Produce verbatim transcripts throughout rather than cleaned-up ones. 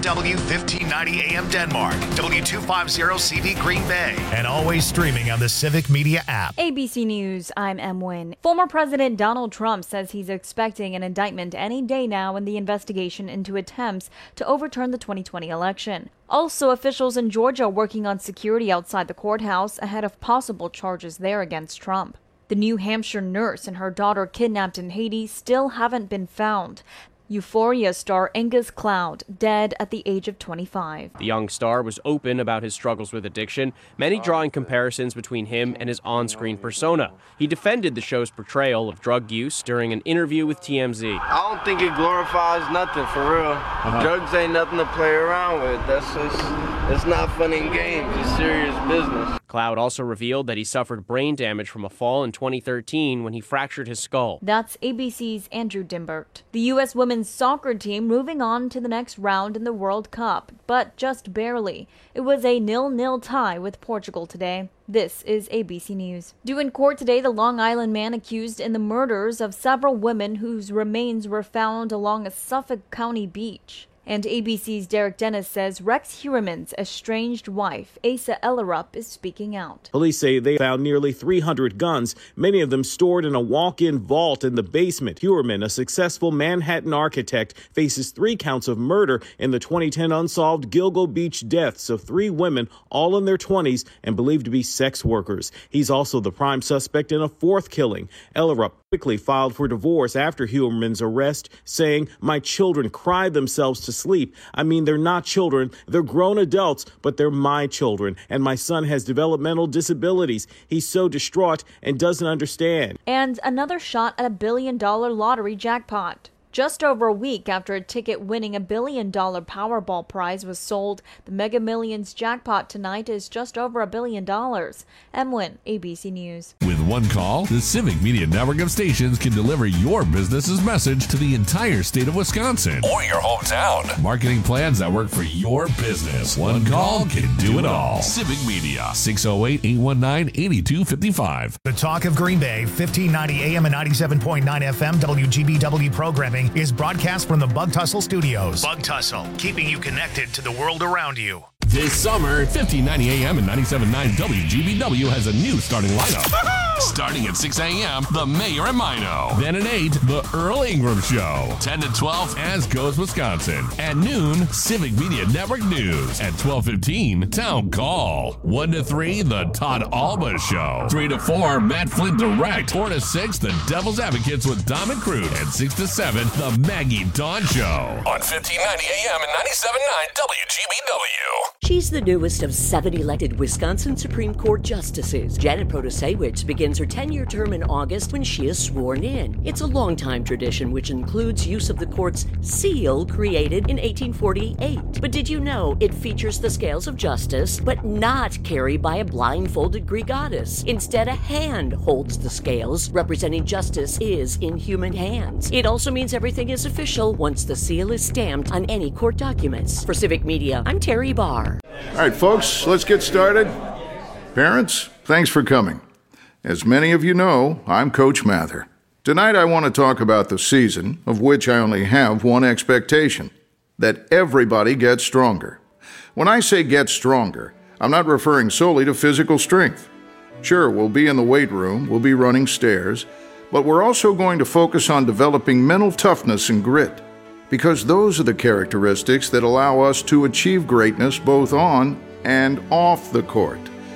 W fifteen ninety A M Denmark, W two fifty C V Green Bay, and always streaming on the Civic Media app. A B C News, I'm Em Nguyen. Former President Donald Trump says he's expecting an indictment any day now in the investigation into attempts to overturn the twenty twenty election. Also, officials in Georgia are working on security outside the courthouse ahead of possible charges there against Trump. The New Hampshire nurse and her daughter kidnapped in Haiti still haven't been found. Euphoria star Angus Cloud, dead at the age of twenty-five. The young star was open about his struggles with addiction, many drawing comparisons between him and his on-screen persona. He defended the show's portrayal of drug use during an interview with T M Z. I don't think it glorifies nothing, for real. Uh-huh. Drugs ain't nothing to play around with. That's just, it's not fun and games. It's serious business. Cloud also revealed that he suffered brain damage from a fall in twenty thirteen when he fractured his skull. That's A B C's Andrew Dimbert. The U S women's soccer team moving on to the next round in the World Cup, but just barely. It was a nil nil tie with Portugal today. This is A B C News. Due in court today, the Long Island man accused in the murders of several women whose remains were found along a Suffolk County beach. And A B C's Derek Dennis says Rex Heuermann's estranged wife, Asa Ellerup, is speaking out. Police say they found nearly three hundred guns, many of them stored in a walk-in vault in the basement. Heuermann, a successful Manhattan architect, faces three counts of murder in the twenty ten unsolved Gilgo Beach deaths of three women, all in their twenties and believed to be sex workers. He's also the prime suspect in a fourth killing. Ellerup quickly filed for divorce after Heuermann's arrest, saying, "My children cried themselves to sleep. I mean, they're not children. They're grown adults, but they're my children. And my son has developmental disabilities. He's so distraught and doesn't understand." And another shot at a billion dollar lottery jackpot. Just over a week after a ticket winning a billion dollar Powerball prize was sold, the Mega Millions jackpot tonight is just over a billion dollars. Em Nguyen, A B C News. With one call, the Civic Media network of stations can deliver your business's message to the entire state of Wisconsin or your hometown. Marketing plans that work for your business. One call can do it all. Civic Media, six oh eight, eight one nine, eight two five five. The Talk of Green Bay, fifteen ninety A M and ninety-seven point nine F M W G B W programming is broadcast from the Bug Tussle Studios. Bug Tussle, keeping you connected to the world around you. This summer, fifteen ninety A M and ninety-seven point nine W G B W has a new starting lineup. Starting at six A M, The Mayor and Mino. Then at eight, The Earl Ingram Show. ten to twelve, As Goes Wisconsin. At noon, Civic Media Network News. At twelve fifteen, Town Call. one to three, The Todd Alba Show. three to four, Matt Flint Direct. four to six, The Devil's Advocates with Dom and Crude. And six to seven, The Maggie Dawn Show. On fifteen ninety A M and ninety-seven point nine W G B W. She's the newest of seven elected Wisconsin Supreme Court justices. Janet Protasewicz begins her ten-year term in August when she is sworn in. It's a long-time tradition which includes use of the court's seal created in eighteen forty-eight. But did you know it features the scales of justice, but not carried by a blindfolded Greek goddess? Instead, a hand holds the scales, representing justice is in human hands. It also means everything is official once the seal is stamped on any court documents. For Civic Media, I'm Terry Barr. All right, folks, let's get started. Parents, thanks for coming. As many of you know, I'm Coach Mather. Tonight I want to talk about the season, of which I only have one expectation, that everybody gets stronger. When I say get stronger, I'm not referring solely to physical strength. Sure, we'll be in the weight room, we'll be running stairs, but we're also going to focus on developing mental toughness and grit, because those are the characteristics that allow us to achieve greatness both on and off the court.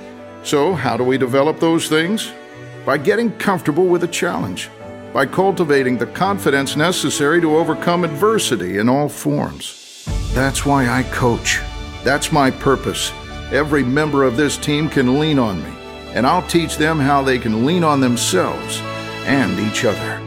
So, how do we develop those things? By getting comfortable with a challenge, by cultivating the confidence necessary to overcome adversity in all forms. That's why I coach. That's my purpose. Every member of this team can lean on me, and I'll teach them how they can lean on themselves and each other.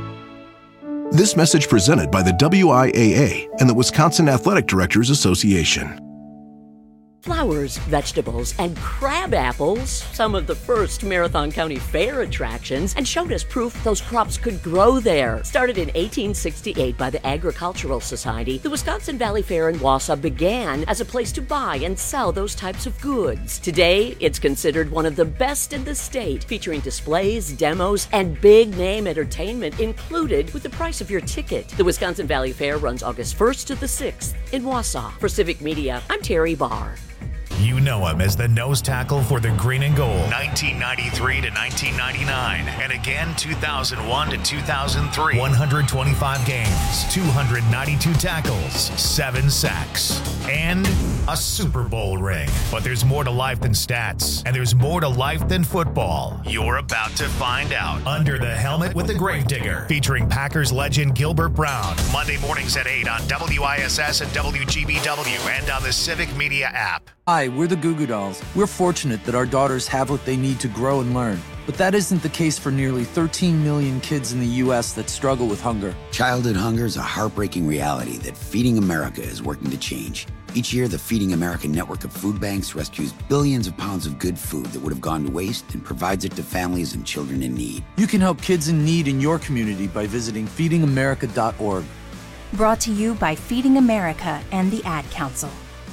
This message presented by the W I A A and the Wisconsin Athletic Directors Association. Flowers, vegetables, and crab apples, some of the first Marathon County Fair attractions, and showed us proof those crops could grow there. Started in eighteen sixty-eight by the Agricultural Society, the Wisconsin Valley Fair in Wausau began as a place to buy and sell those types of goods. Today, it's considered one of the best in the state, featuring displays, demos, and big-name entertainment included with the price of your ticket. The Wisconsin Valley Fair runs August first to the sixth in Wausau. For Civic Media, I'm Terry Barr. You know him as the nose tackle for the Green and Gold, nineteen ninety-three to nineteen ninety-nine, and again two thousand one to two thousand three. one hundred twenty-five games, two hundred ninety-two tackles, seven sacks, and a Super Bowl ring. But there's more to life than stats, and there's more to life than football. You're about to find out. Under the Helmet with the Gravedigger, featuring Packers legend Gilbert Brown, Monday mornings at eight on W I S S and W G B W and on the Civic Media app. Hi, we're the Goo Goo Dolls. We're fortunate that our daughters have what they need to grow and learn. But that isn't the case for nearly thirteen million kids in the U S that struggle with hunger. Childhood hunger is a heartbreaking reality that Feeding America is working to change. Each year, the Feeding America network of food banks rescues billions of pounds of good food that would have gone to waste and provides it to families and children in need. You can help kids in need in your community by visiting feeding america dot org. Brought to you by Feeding America and the Ad Council.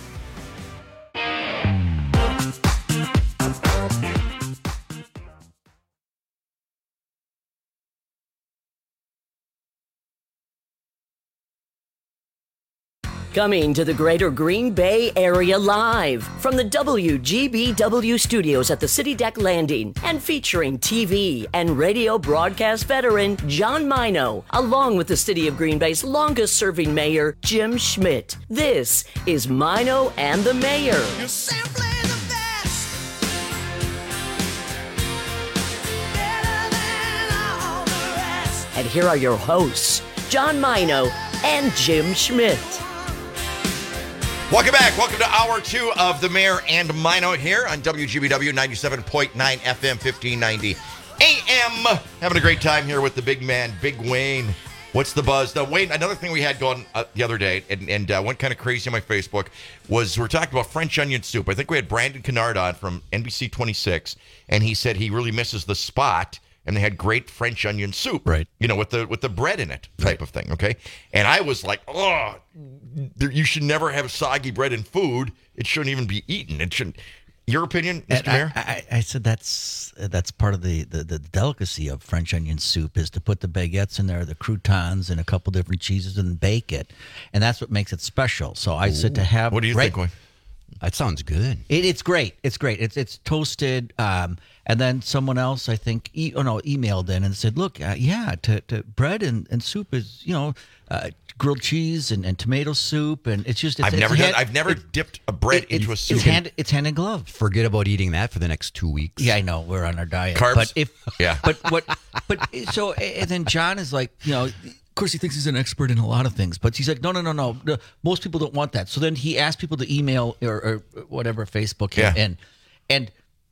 Coming to the greater Green Bay area live from the W G B W studios at the City Deck Landing and featuring T V and radio broadcast veteran John Mino, along with the City of Green Bay's longest-serving mayor, Jim Schmidt. This is Mino and the Mayor. You're simply the best. Better than all the rest. And here are your hosts, John Mino and Jim Schmidt. Welcome back. Welcome to hour two of the Mayor and Mino here on W G B W ninety-seven point nine F M, fifteen ninety A M. Having a great time here with the big man, Big Wayne. What's the buzz? Now, Wayne, another thing we had going uh, the other day and, and uh, went kind of crazy on my Facebook was we're talking about French onion soup. I think we had Brandon Kennard on from N B C twenty-six, and he said he really misses the spot. And they had great French onion soup, right? You know, with the with the bread in it, type right. of thing. Okay, and I was like, oh, you should never have soggy bread in food. It shouldn't even be eaten. It shouldn't. Your opinion, Mister Mayor? I, I, I said that's that's part of the, the, the delicacy of French onion soup is to put the baguettes in there, the croutons, and a couple different cheeses, and bake it, and that's what makes it special. So I Ooh. said to have. What do you right, think, Wayne? That sounds good. It, it's great. It's great. It's it's toasted. Um, and then someone else, I think, e- oh no, emailed in and said, "Look, uh, yeah, to, to bread and, and soup is you know uh, grilled cheese and, and tomato soup, and it's just." It's, I've it's never hand, done. I've never it, dipped a bread it, into a soup. It's hand. It's hand in glove. Forget about eating that for the next two weeks. Yeah, I know we're on our diet. Carbs. But if yeah, but what? But so and then John is like, you know. Of course, he thinks he's an expert in a lot of things, but he's like, no, no, no, no. no most people don't want that. So then he asked people to email or, or whatever, Facebook, yeah. and and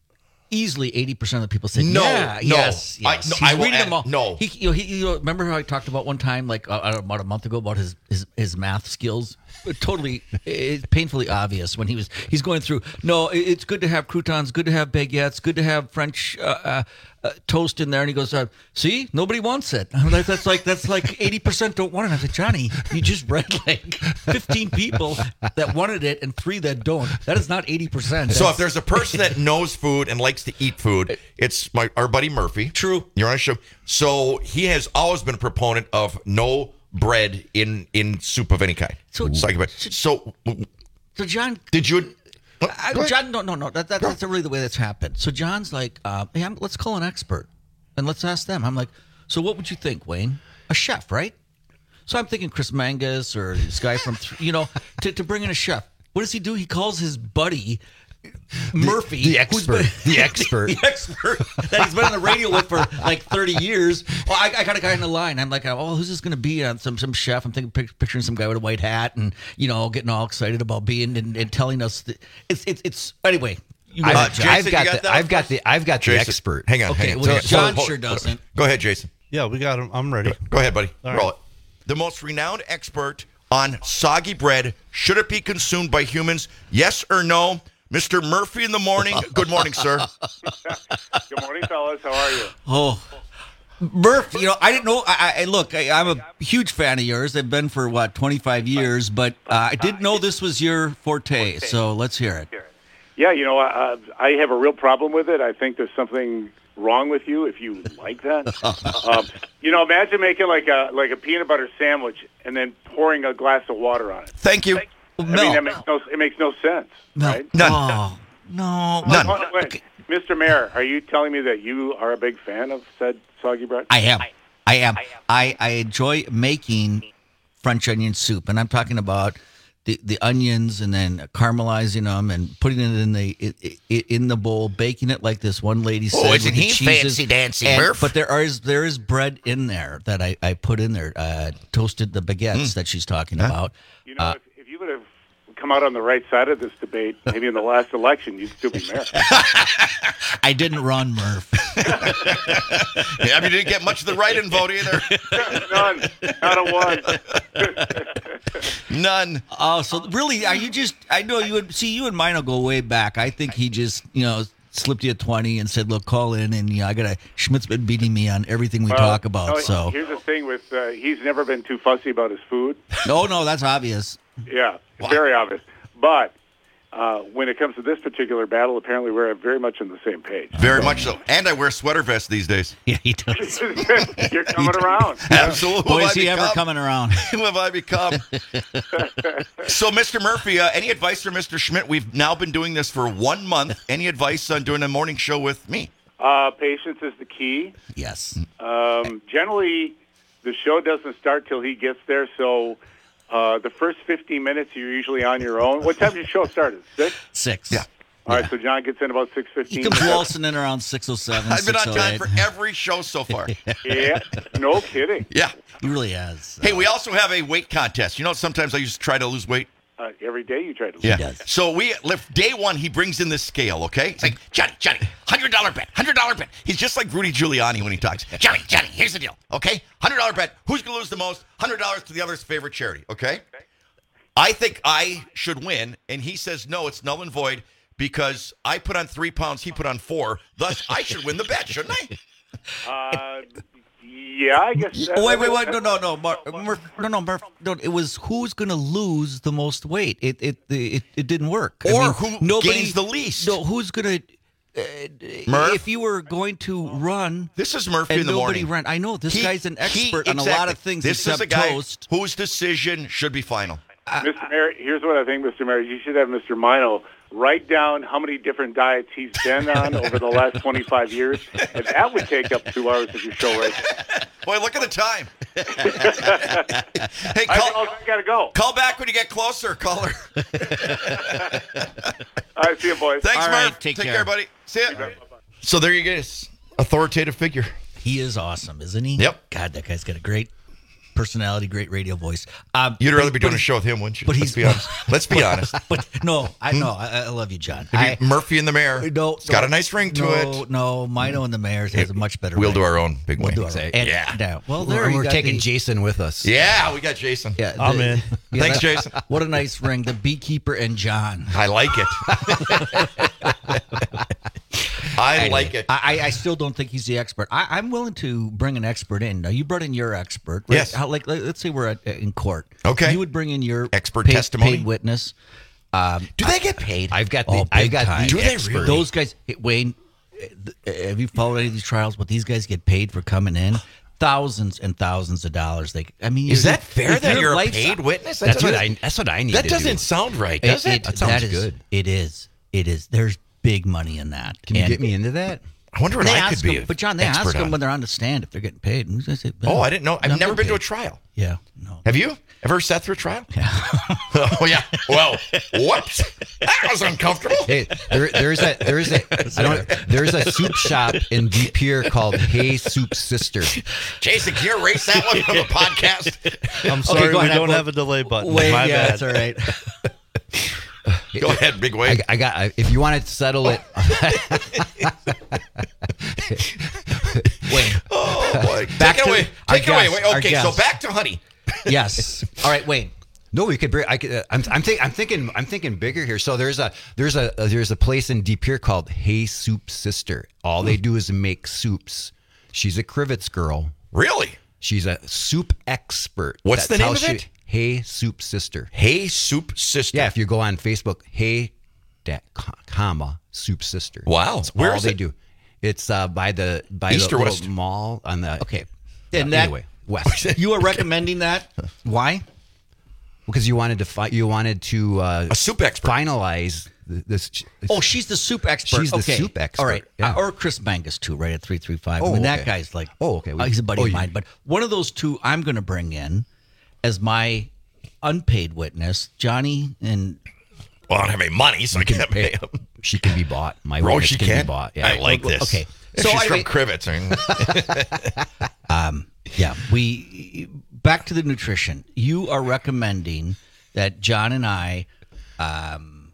easily eighty percent of the people say, no, yeah, no. yes, yes. I, no, he's I will reading add, them all. No. He, you know, he, you know, remember how I talked about one time, like uh, about a month ago, about his, his, his math skills? Totally it's painfully obvious when he was he's going through. No, it's good to have croutons, good to have baguettes, good to have French uh, uh, uh, toast in there. And he goes, uh, "See, nobody wants it." I'm like, that's like that's like eighty percent don't want it. I said, Johnny, you just read like fifteen people that wanted it and three that don't. That is not eighty percent. So if there's a person that knows food and likes to eat food, it's my our buddy Murphy. True. You're on a show. So he has always been a proponent of no bread in, in soup of any kind. So, so, so, so John, did you? I, John, no, no, no. That, that, that's not really the way that's happened. So John's like, uh, hey, I'm, let's call an expert and let's ask them. I'm like, so what would you think, Wayne? A chef, right? So I'm thinking Chris Mangus or this guy from, you know, to, to bring in a chef. What does he do? He calls his buddy Murphy, the, the expert, been, the expert, the expert that he's been on the radio with for like thirty years. Well, I, I got a guy in the line. I'm like, oh, who's this going to be? Uh, some some chef. I'm thinking, picturing some guy with a white hat and you know, getting all excited about being and, and telling us that it's it's it's anyway. You I, uh, Jason, I've got, got the, I've got the I've got Jason, the expert. Hang on, okay, hang on. well, so, John hold, sure doesn't. Go ahead, Jason. Yeah, we got him. I'm ready. Go ahead, buddy. All Roll right. it. The most renowned expert on soggy bread. Should it be consumed by humans? Yes or no? Mister Murphy in the morning. Good morning, sir. Good morning, fellas. How are you? Oh, Murph, you know, I didn't know. I, I look, I, I'm a huge fan of yours. I've been for what twenty-five years, but uh, I didn't know this was your forte. So let's hear it. Yeah, you know, uh, I have a real problem with it. I think there's something wrong with you if you like that. um, you know, imagine making like a like a peanut butter sandwich and then pouring a glass of water on it. Thank you. I mean, that makes no, it makes no sense, No. right? None. Oh, no. None. Wait, wait, Mister Mayor, are you telling me that you are a big fan of said soggy bread? I am. I am. I, I enjoy making French onion soup, and I'm talking about the, the onions and then caramelizing them and putting it in the it, it, in the bowl, baking it like this one lady said. Oh, isn't with the he cheeses. fancy dancy, And- Murph? But there is there is bread in there that I, I put in there, uh, toasted the baguettes Mm. that she's talking about. You know, Uh, if, if you would have come out on the right side of this debate, maybe in the last election, you'd still be mayor. I didn't run, Murph. Yeah, I mean, you didn't get much of the write-in vote either. None. Not a one. None. Oh, so really, are you just? I know you would see you and mine will go way back. I think he just, you know, slipped you a twenty and said, "Look, call in," and you know, I got to Schmidt's been beating me on everything we Well, talk about. no, So, here's the thing with uh, he's never been too fussy about his food. no, no, that's obvious. Yeah, it's very obvious. But uh, when it comes to this particular battle, apparently we're very much on the same page. Very much so. And I wear sweater vests these days. Yeah, he does. You're coming around. Absolutely. Boy, Who is have I he ever become? coming around? Who have I become? So, Mister Murphy, uh, any advice for Mister Schmidt? We've now been doing this for one month. Any advice on doing a morning show with me? Uh, patience is the key. Yes. Um, generally, the show doesn't start till he gets there, so uh, the first fifteen minutes you're usually on your own. What time does your show start? At six? Six. Yeah. All right, so John gets in about six He fifteen. comes waltzing in around six oh seven. I've been on time six oh eight. for every show so far. Yeah, no kidding. Yeah. He really has. Hey, we also have a weight contest. You know, sometimes I used to try to lose weight. Uh, every day you try to lose. Yeah. does. So we lift day one. He brings in this scale. Okay. It's like Johnny, Johnny, hundred dollar bet, hundred dollar bet. He's just like Rudy Giuliani when he talks. Johnny, Johnny, here's the deal. Okay, hundred dollar bet. Who's gonna lose the most? Hundred dollars to the other's favorite charity. Okay. I think I should win, and he says no. It's null and void because I put on three pounds. He put on four. Thus, I should win the bet, shouldn't I? Uh, yeah, I guess. Oh, wait, wait, wait! No, no, no, Mur- Murph, no, no, Murph. No, it was who's going to lose the most weight. It, it, it, it didn't work. Or I mean, who nobody, gains the least? No, who's going to? Uh, Murph? If you were going to run, This is Murphy and in the nobody morning. ran. I know this He- guy's an he- expert on a exactly. lot of things This except is a guy toast. whose decision should be final. Mister Mayor, here's what I think, Mister Mayor. You should have Mister Mino write down how many different diets he's been on over the last twenty-five years, and that would take up two hours of your show right there. Boy, look at the time. Hey, I, call, I got to go. call back when you get closer, caller. All right, see you, boys. Thanks, All Murph. right, take care, care. buddy. See ya. So there you go. Authoritative figure. He is awesome, isn't he? Yep. God, that guy's got a great personality, great radio voice. Um, You'd but- rather be doing but- a show with him, wouldn't you? But Let's he's be honest. Let's be honest. But no, I no, I, I love you, John. It'd I, be Murphy and the Mayor. No, it's got no, a nice ring to no, it. No, Mino and the Mayor's has a much better. We'll ring. do our own big We'll wing. do our own. And, Yeah. yeah. Well, We're, there you we're got taking the- Jason with us. Yeah, we got Jason. Yeah, I'm the- in. yeah, Thanks, that- Jason. What a nice ring. The Beekeeper and John. I like it. I Anyway, like it. I, I still don't think he's the expert. I, I'm willing to bring an expert in. Now, you brought in your expert. Right? Yes. How, like, let- let's say we're at, in court. Okay. You would bring in your Expert paid, testimony? paid witness. Um, Do they get paid? I've got the. Oh, I've big got time. the Do they expert. really? Those guys, hey, Wayne, uh, th- have you followed any of these trials? What these guys get paid for coming in? Thousands and thousands of dollars. They, I mean, Is you- that fair if that your you're a life's- paid witness? That That's what doesn't- I. That's what I need. That to doesn't do. sound right, does it? That sounds that is- good. It is. It is. There's big money in that. Can you And get me into that? I wonder what They I could ask be. them, but John, they expert ask them on. when they're on the stand if they're getting paid. And they say, Oh, I didn't know. I've "No, never they're been to a paid." trial. Yeah, no. Have you ever sat through a trial? Yeah. Oh yeah. Well, whoops. That was uncomfortable. Hey, there, there's a there's a I don't there's a soup shop in De Pere called Hey Soup Sister. Jason, can you erase that one from the podcast? I'm sorry, go we ahead. don't Well, have a delay button. Wait, My yeah, bad. that's all right. Go ahead, Big I, Wayne. I got. I, if you want to settle it, Wayne. Oh boy. Back Take it to away. our Take it away. guest, Wait, our okay, so guest. back to honey. Yes. All right, Wayne. No, we could bring. I could. Uh, I'm. I'm, think, I'm thinking. I'm thinking bigger here. So there's a there's a uh, there's a place in De Pere called Hey Soup Sister. All they do is make soups. She's a Crivets girl. Really? She's a soup expert. What's That's the name how of she, it? Hey Soup Sister. Hey Soup Sister. Yeah, if you go on Facebook, Hey, da, comma Soup Sister. Wow. That's Where all is they it? do. It's uh, by the by East the or little west? mall on the. Okay. Yeah, And that- anyway, west. You are recommending that? Why? Because you wanted to fi- you wanted to uh, a soup expert finalize th- this. Oh, she's the soup expert. She's the okay. soup expert. All right. Yeah. Uh, or Chris Mangus, too, right at three three five. Oh, I mean, okay. that guy's like, Oh, okay. uh, he's a buddy Oh, of you- mine. But one of those two I'm going to bring in as my unpaid witness, Johnny and... Well, I don't have any money, so I can't pay him. She can be bought. My Oh, witness she can, can? be bought. Yeah. I like this. Okay. If So she's I from mean- Crivets. I mean, Um, yeah, we... Back to the nutrition. You are recommending that John and I um,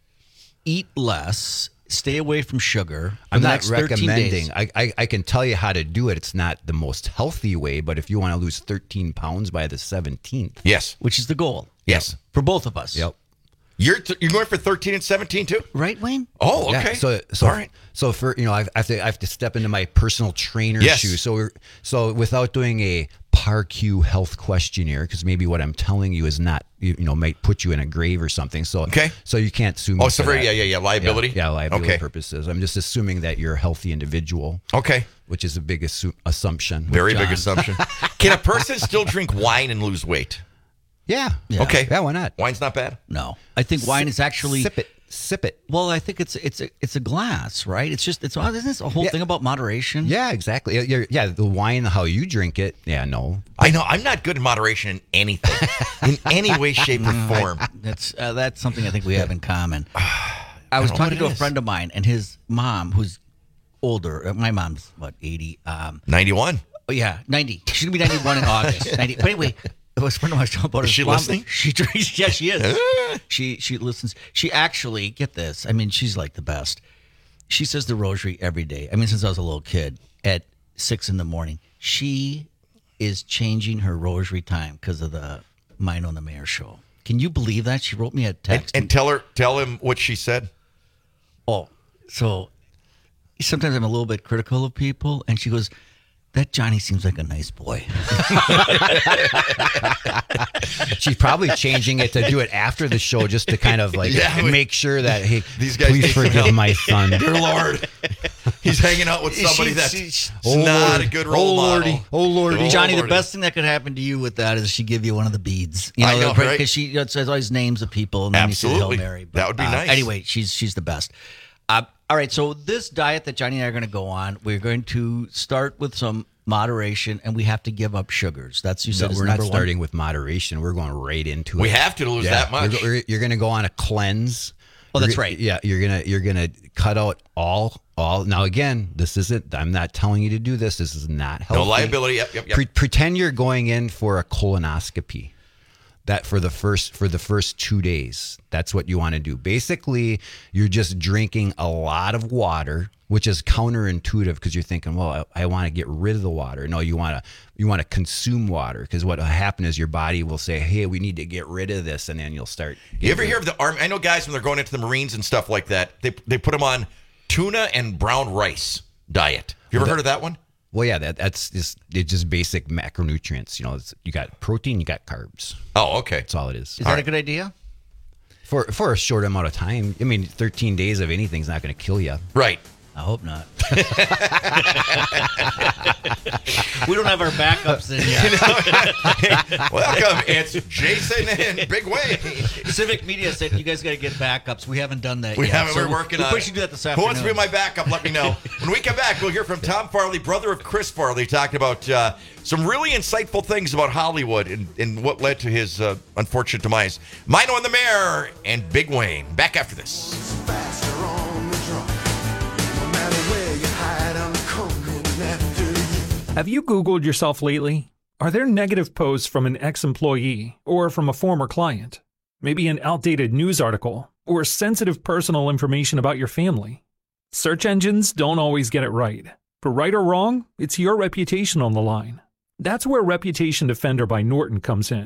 eat less, stay away from sugar. for I'm the not next thirteen recommending. days. I, I I can tell you how to do it. It's not the most healthy way, but if you want to lose thirteen pounds by the seventeenth, yes. Which is the goal. Yes. For both of us. Yep. You're th- you're going for thirteen and seventeen too? Right, Wayne? Oh, Yeah, okay. so so all right. so for you know I have to I have to step into my personal trainer Yes. shoes. So we're, so without doing a P A R Q health questionnaire, because maybe what I'm telling you is not you, you know might put you in a grave or something. So Okay. So you can't sue me. Oh, so for for- that. yeah, yeah, yeah, liability? Yeah, yeah, liability Okay. purposes. I'm just assuming that you're a healthy individual. Okay. Which is a big assu- assumption. Very John. big assumption. Can a person still drink wine and lose weight? Yeah. Yeah. Okay. Yeah. Why not? Wine's not bad. No. I think wine is actually... Sip it. Sip it. Well, I think it's it's a, it's a glass, right? It's just, it's isn't this a whole Yeah. thing about moderation? Yeah, exactly. Yeah, you're- yeah, the wine, how you drink it. Yeah, no. I know. I'm not good in moderation in anything, in any way, shape, or form. That's uh, that's something I think we have in common. I was don't know talking what to it a is. friend of mine, and his mom, who's older. uh, My mom's what eighty. Um, ninety-one. oh yeah, ninety. She's gonna be ninety-one in August. ninety. But anyway, it was a friend of mine was talking about Is his she mom. listening? She drinks. Yeah, she is. she she listens. She actually get this. I mean, she's like the best. She says the rosary every day. I mean, since I was a little kid, at six in the morning. She is changing her rosary time because of the Mino and the Mayor show. Can you believe that? She wrote me a And, text. and tell her, tell him what she said. Oh, so sometimes I'm a little bit critical of people, and she goes, "That Johnny seems like a nice boy." She's probably changing it to do it after the show just to kind of like Yeah, we- make sure that, hey, These guys please need some forgive help. my son. Dear Lord, he's hanging out with somebody She- that's she- she- Oh, not Lord. a good role Oh, Lordy. model. Oh, Lordy. Oh, Johnny, the Lordy. best thing that could happen to you with that is she give you one of the beads. You I know, the- right? Because she it says always names of people, and then Absolutely. you say Hail Mary. That would be uh, nice. Anyway, she's she's the best. Uh, all right, so this diet that Johnny and I are going to go on, we're going to start with some moderation, and we have to give up sugars. That's you said. No, is we're not number one. starting with moderation. We're going right into it. We have to lose that much. You're, you're- you're going to go on a cleanse. Oh, that's You're- right. Yeah, you're gonna you're gonna cut out all all. Now again, this isn't. I'm not telling you to do this. This is not healthy. No liability. Yep, yep, yep. Pre- pretend you're going in for a colonoscopy. That for the first for the first two days. That's what you want to do. Basically, you're just drinking a lot of water, which is counterintuitive because you're thinking, well, I, I want to get rid of the water. No, you want to you want to consume water because what will happen is your body will say, hey, we need to get rid of this, and then you'll start. You ever hear of the army? I know guys when they're going into the Marines and stuff like that. They they put them on tuna and brown rice diet. Have you ever Well, heard of that one? Well, yeah, that that's just it's just basic macronutrients. You know, it's, you got protein, you got carbs. Oh, okay. That's all it is. Is that a good idea? For for a short amount of time. I mean, thirteen days of anything's not going to kill you. Right. I hope not. We don't have our backups in yet. Welcome, it's Jason and Big Wayne. Civic Media said you guys got to get backups. We haven't done that We yet. haven't. So We're working we on probably it. should do that this Who afternoon. wants to be my backup? Let me know. When we come back, we'll hear from Tom Farley, brother of Chris Farley, talking about uh, some really insightful things about Hollywood and, and what led to his uh, unfortunate demise. Mino and the Mayor and Big Wayne. Back after this. Faster on the draw. No matter where you hide, I'm coming after you. Have you Googled yourself lately? Are there negative posts from an ex-employee or from a former client? Maybe an outdated news article or sensitive personal information about your family? Search engines don't always get it right. But right or wrong, it's your reputation on the line. That's where Reputation Defender by Norton comes in.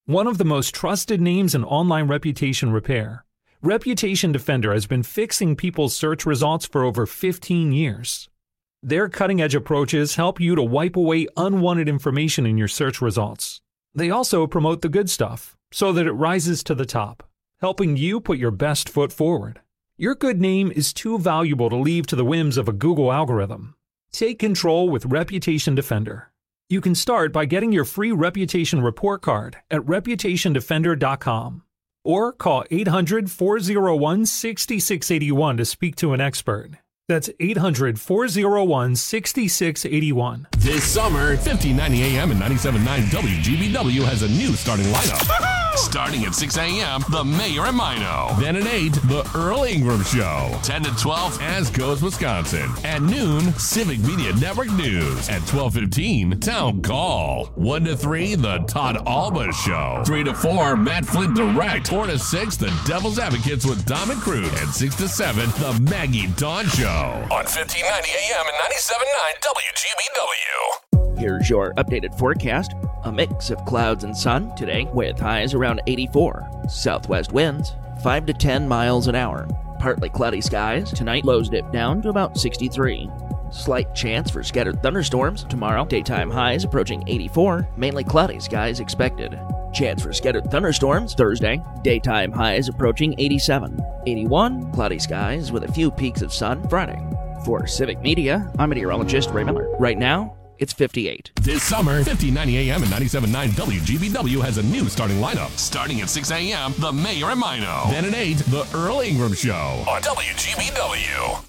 One of the most trusted names in online reputation repair, Reputation Defender has been fixing people's search results for over fifteen years. Their cutting-edge approaches help you to wipe away unwanted information in your search results. They also promote the good stuff so that it rises to the top, helping you put your best foot forward. Your good name is too valuable to leave to the whims of a Google algorithm. Take control with Reputation Defender. You can start by getting your free reputation report card at reputation defender dot com or call eight hundred, four oh one, six six eight one to speak to an expert. That's eight hundred, four oh one, six six eight one. This summer, fifteen ninety A M and ninety-seven point nine W G B W has a new starting lineup. Starting at six A M, The Mayor and Mino. Then at eight, The Earl Ingram Show. ten to twelve, As Goes Wisconsin. At noon, Civic Media Network News. At twelve fifteen, Town Call. one to three, The Todd Alba Show. three to four, Matt Flint Direct. four to six, The Devil's Advocates with Dom and Cruz. And six to seven, The Maggie Dawn Show. On fifteen ninety A M and ninety-seven point nine W G B W. Here's your updated forecast. A mix of clouds and sun today with highs around eighty-four. Southwest winds five to ten miles an hour. Partly cloudy skies. Tonight, lows dip down to about sixty-three. Slight chance for scattered thunderstorms tomorrow. Daytime highs approaching eighty-four. Mainly cloudy skies expected. Chance for scattered thunderstorms Thursday. Daytime highs approaching eighty-seven. eighty-one. Cloudy skies with a few peaks of sun Friday. For Civic Media, I'm meteorologist Ray Miller. Right now, it's fifty-eight. This summer, fifteen ninety A M and ninety-seven point nine W G B W has a new starting lineup. Starting at six A M, The Mayor and Mino. Then at eight, The Earl Ingram Show. On W G B W.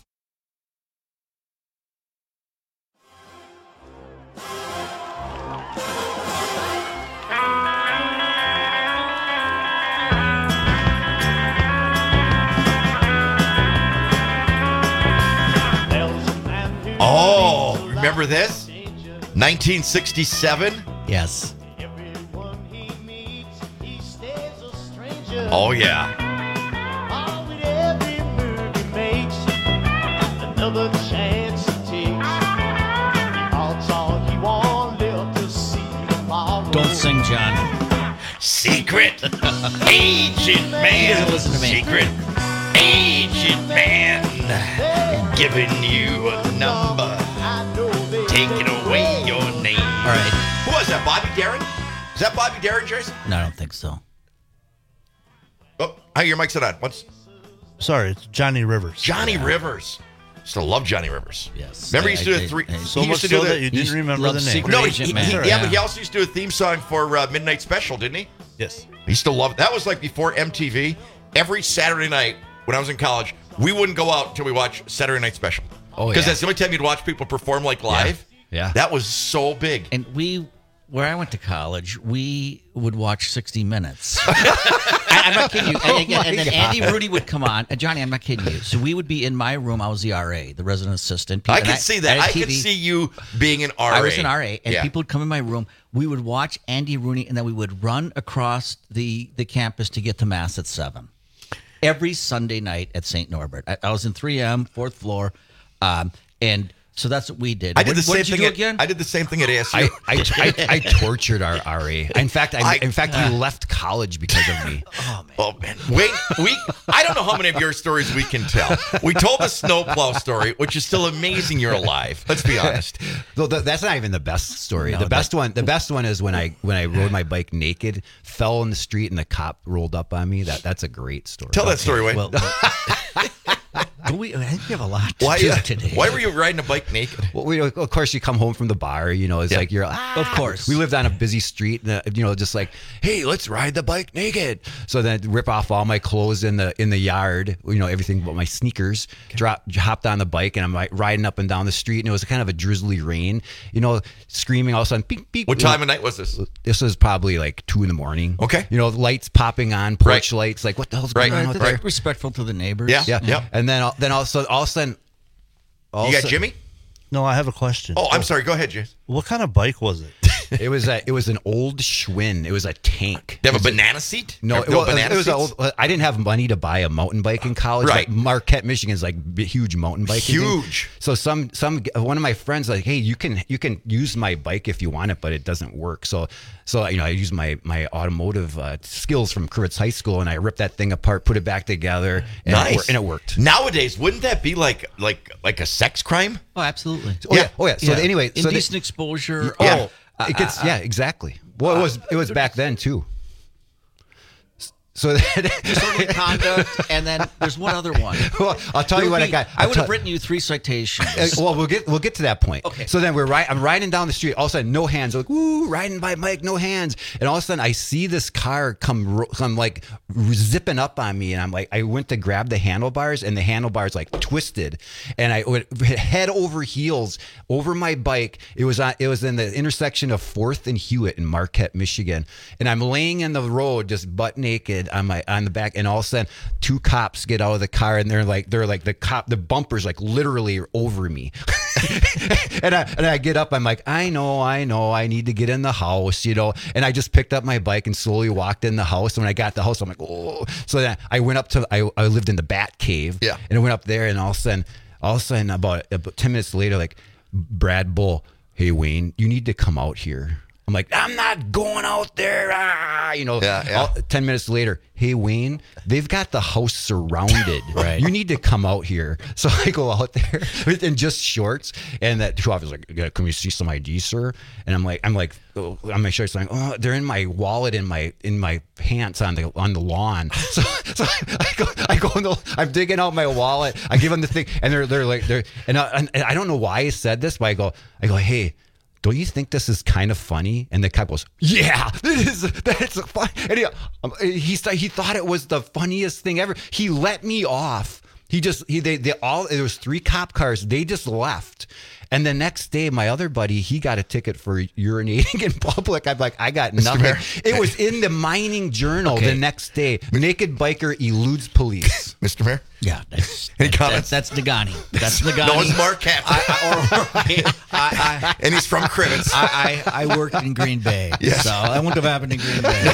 Oh, remember this? nineteen sixty-seven? Yes. Oh, yeah. Another chance he takes. Odds are he won't live to see tomorrow. Don't sing, John. Secret agent man. He doesn't listen to me. Secret agent man. Giving you a number. Taking away your name. All right. Who was that? Bobby Darin? Is that Bobby Darin, Jason? No, I don't think so. Oh, hey, your mic's not on. What's Sorry, it's Johnny Rivers. Johnny yeah. Rivers? Still love Johnny Rivers. Yes. Remember, I, he used to do I, a three. I, I, so he much used to so do the, that you didn't remember the name. No, he, he, Man. yeah, but he also used to do a theme song for uh, Midnight Special, didn't he? Yes. He still loved that. Was like before M T V. Every Saturday night when I was in college, we wouldn't go out until we watched Saturday Night Special. Oh, Because yeah. that's the only time you'd watch people perform like live. Yeah. yeah. That was so big. And we, where I went to college, we would watch sixty minutes. I, I'm not kidding you. And, again, Oh and then God. Andy Rooney would come on. And Johnny, I'm not kidding you. So we would be in my room. I was the R A, the resident assistant. I And could see that. had I T V. could see you being an R A. I was an R A, and Yeah. people would come in my room. We would watch Andy Rooney, and then we would run across the, the campus to get to Mass at seven. Every Sunday night at Saint Norbert. I, I was in three M, fourth floor, um, and so that's what we did. I did what, the what same did you thing do at, again? I did the same thing at A S U. I, I, I, I tortured our R A. In fact, I, I- in fact, he left college because of me. oh man. Oh man, wait, we. I don't know how many of your stories we can tell. We told the snowplow story, which is still amazing. You're alive. Let's be honest. Though th- that's not even the best story. No, the best that- one, the best one is when I when I rode my bike naked, fell in the street, and the cop rolled up on me. That that's a great story. Tell that story, Wayne. Well, well, we, I think we have a lot to Why? do Uh, today. why were you riding a bike naked? Well, we, of course, you come home from the bar. You know, it's Yeah. like you're. Ah. Of course. We lived on a busy street, and uh, you know, just like, hey, let's ride the bike naked. So then, I'd rip off all my clothes in the in the yard. You know, everything but my sneakers. Drop, hopped on the bike, and I'm like riding up and down the street, and it was kind of a drizzly rain. You know, screaming all of a sudden, beep beep. What you know, time of night was this? This was probably like two in the morning. Okay. You know, lights popping on, porch Right. lights. Like, what the hell's Right. going on Right, out there? respectful to the neighbors. Yeah. Yeah. Yep. And then, then also, all of a sudden, all You of a got sudden- Jimmy? No, I have a question. Oh, I'm sorry. Go ahead, James. What kind of bike was it? It was a, it was an old Schwinn. It was a tank. They have a banana seat? No, Or it, no well, banana it was a seats? old, I didn't have money to buy a mountain bike in college. Right. But Marquette, Michigan's like b- huge mountain biking. thing. Huge. So some some one of my friends like, hey, you can you can use my bike if you want it, but it doesn't work. So so you know I used my my automotive uh, skills from Kurtz High School, and I ripped that thing apart, put it back together, and, Nice. it, wor- and it worked. Nowadays, wouldn't that be like like like a sex crime? Oh, absolutely. Oh yeah, oh yeah. So Yeah. anyway, so indecent they- exposure. Yeah, Oh, it gets uh, uh, yeah, exactly. Well, it was it was back then too. So that, disorderly conduct, and then there's one other one. Well, I'll tell There you would what I be- got. I I'll would have tell- written you three citations. Uh, well, we'll get we'll get to that point. Okay. So then we're right. I'm riding down the street. All of a sudden, no hands. Like, woo, riding by Mike, no hands. And all of a sudden, I see this car come, ro- come like zipping up on me, and I'm like, I went to grab the handlebars, and the handlebars like twisted, and I went head over heels over my bike. It was on. It was in the intersection of Fourth and Hewitt in Marquette, Michigan, and I'm laying in the road, just butt naked on my on the back. And all of a sudden, two cops get out of the car, and they're like, they're like the cop, the bumpers like literally over me. and I and I get up. I'm like, I know, I know, I need to get in the house, you know. And I just picked up my bike and slowly walked in the house. And when I got to the house, I'm like, oh. So then I went up to, I, I lived in the Bat Cave. Yeah. And I went up there, and all of a sudden, all of a sudden, about, about ten minutes later, like, Brad Bull, hey Wayne, you need to come out here. I'm like, I'm not going out there. Ah, you know, Yeah, yeah. all- ten minutes later, hey, Wayne, they've got the house surrounded. Right. You need to come out here. So I go out there in just shorts. And that two officers like, "Yeah, can we see some I D, sir?" And I'm like, I'm like, oh, on my shorts, like, oh, they're in my wallet, in my in my pants on the on the lawn. So, so I go, I go in the, I'm digging out my wallet. I give them the thing, and they're they're like, they're, and I, and I don't know why I said this, but I go, I go, hey, don't you think this is kind of funny? And the cop goes, yeah, it is. That's fun. And he, um, he, he thought it was the funniest thing ever. He let me off. He just, he, they, they all, there was three cop cars. They just left. And the next day, my other buddy, he got a ticket for urinating in public. I'm like, I got Mister nothing. Mayor? It was in the Mining Journal Okay. the next day. Naked biker eludes police. Mister Mayor? Yeah, that's, Any that- comments? That's, that's Nagani. That's Nagani. No, it's Marquette. I, I, and he's from Cribbins. I, I, I worked in Green Bay, Yes. so that wouldn't have happened in Green Bay.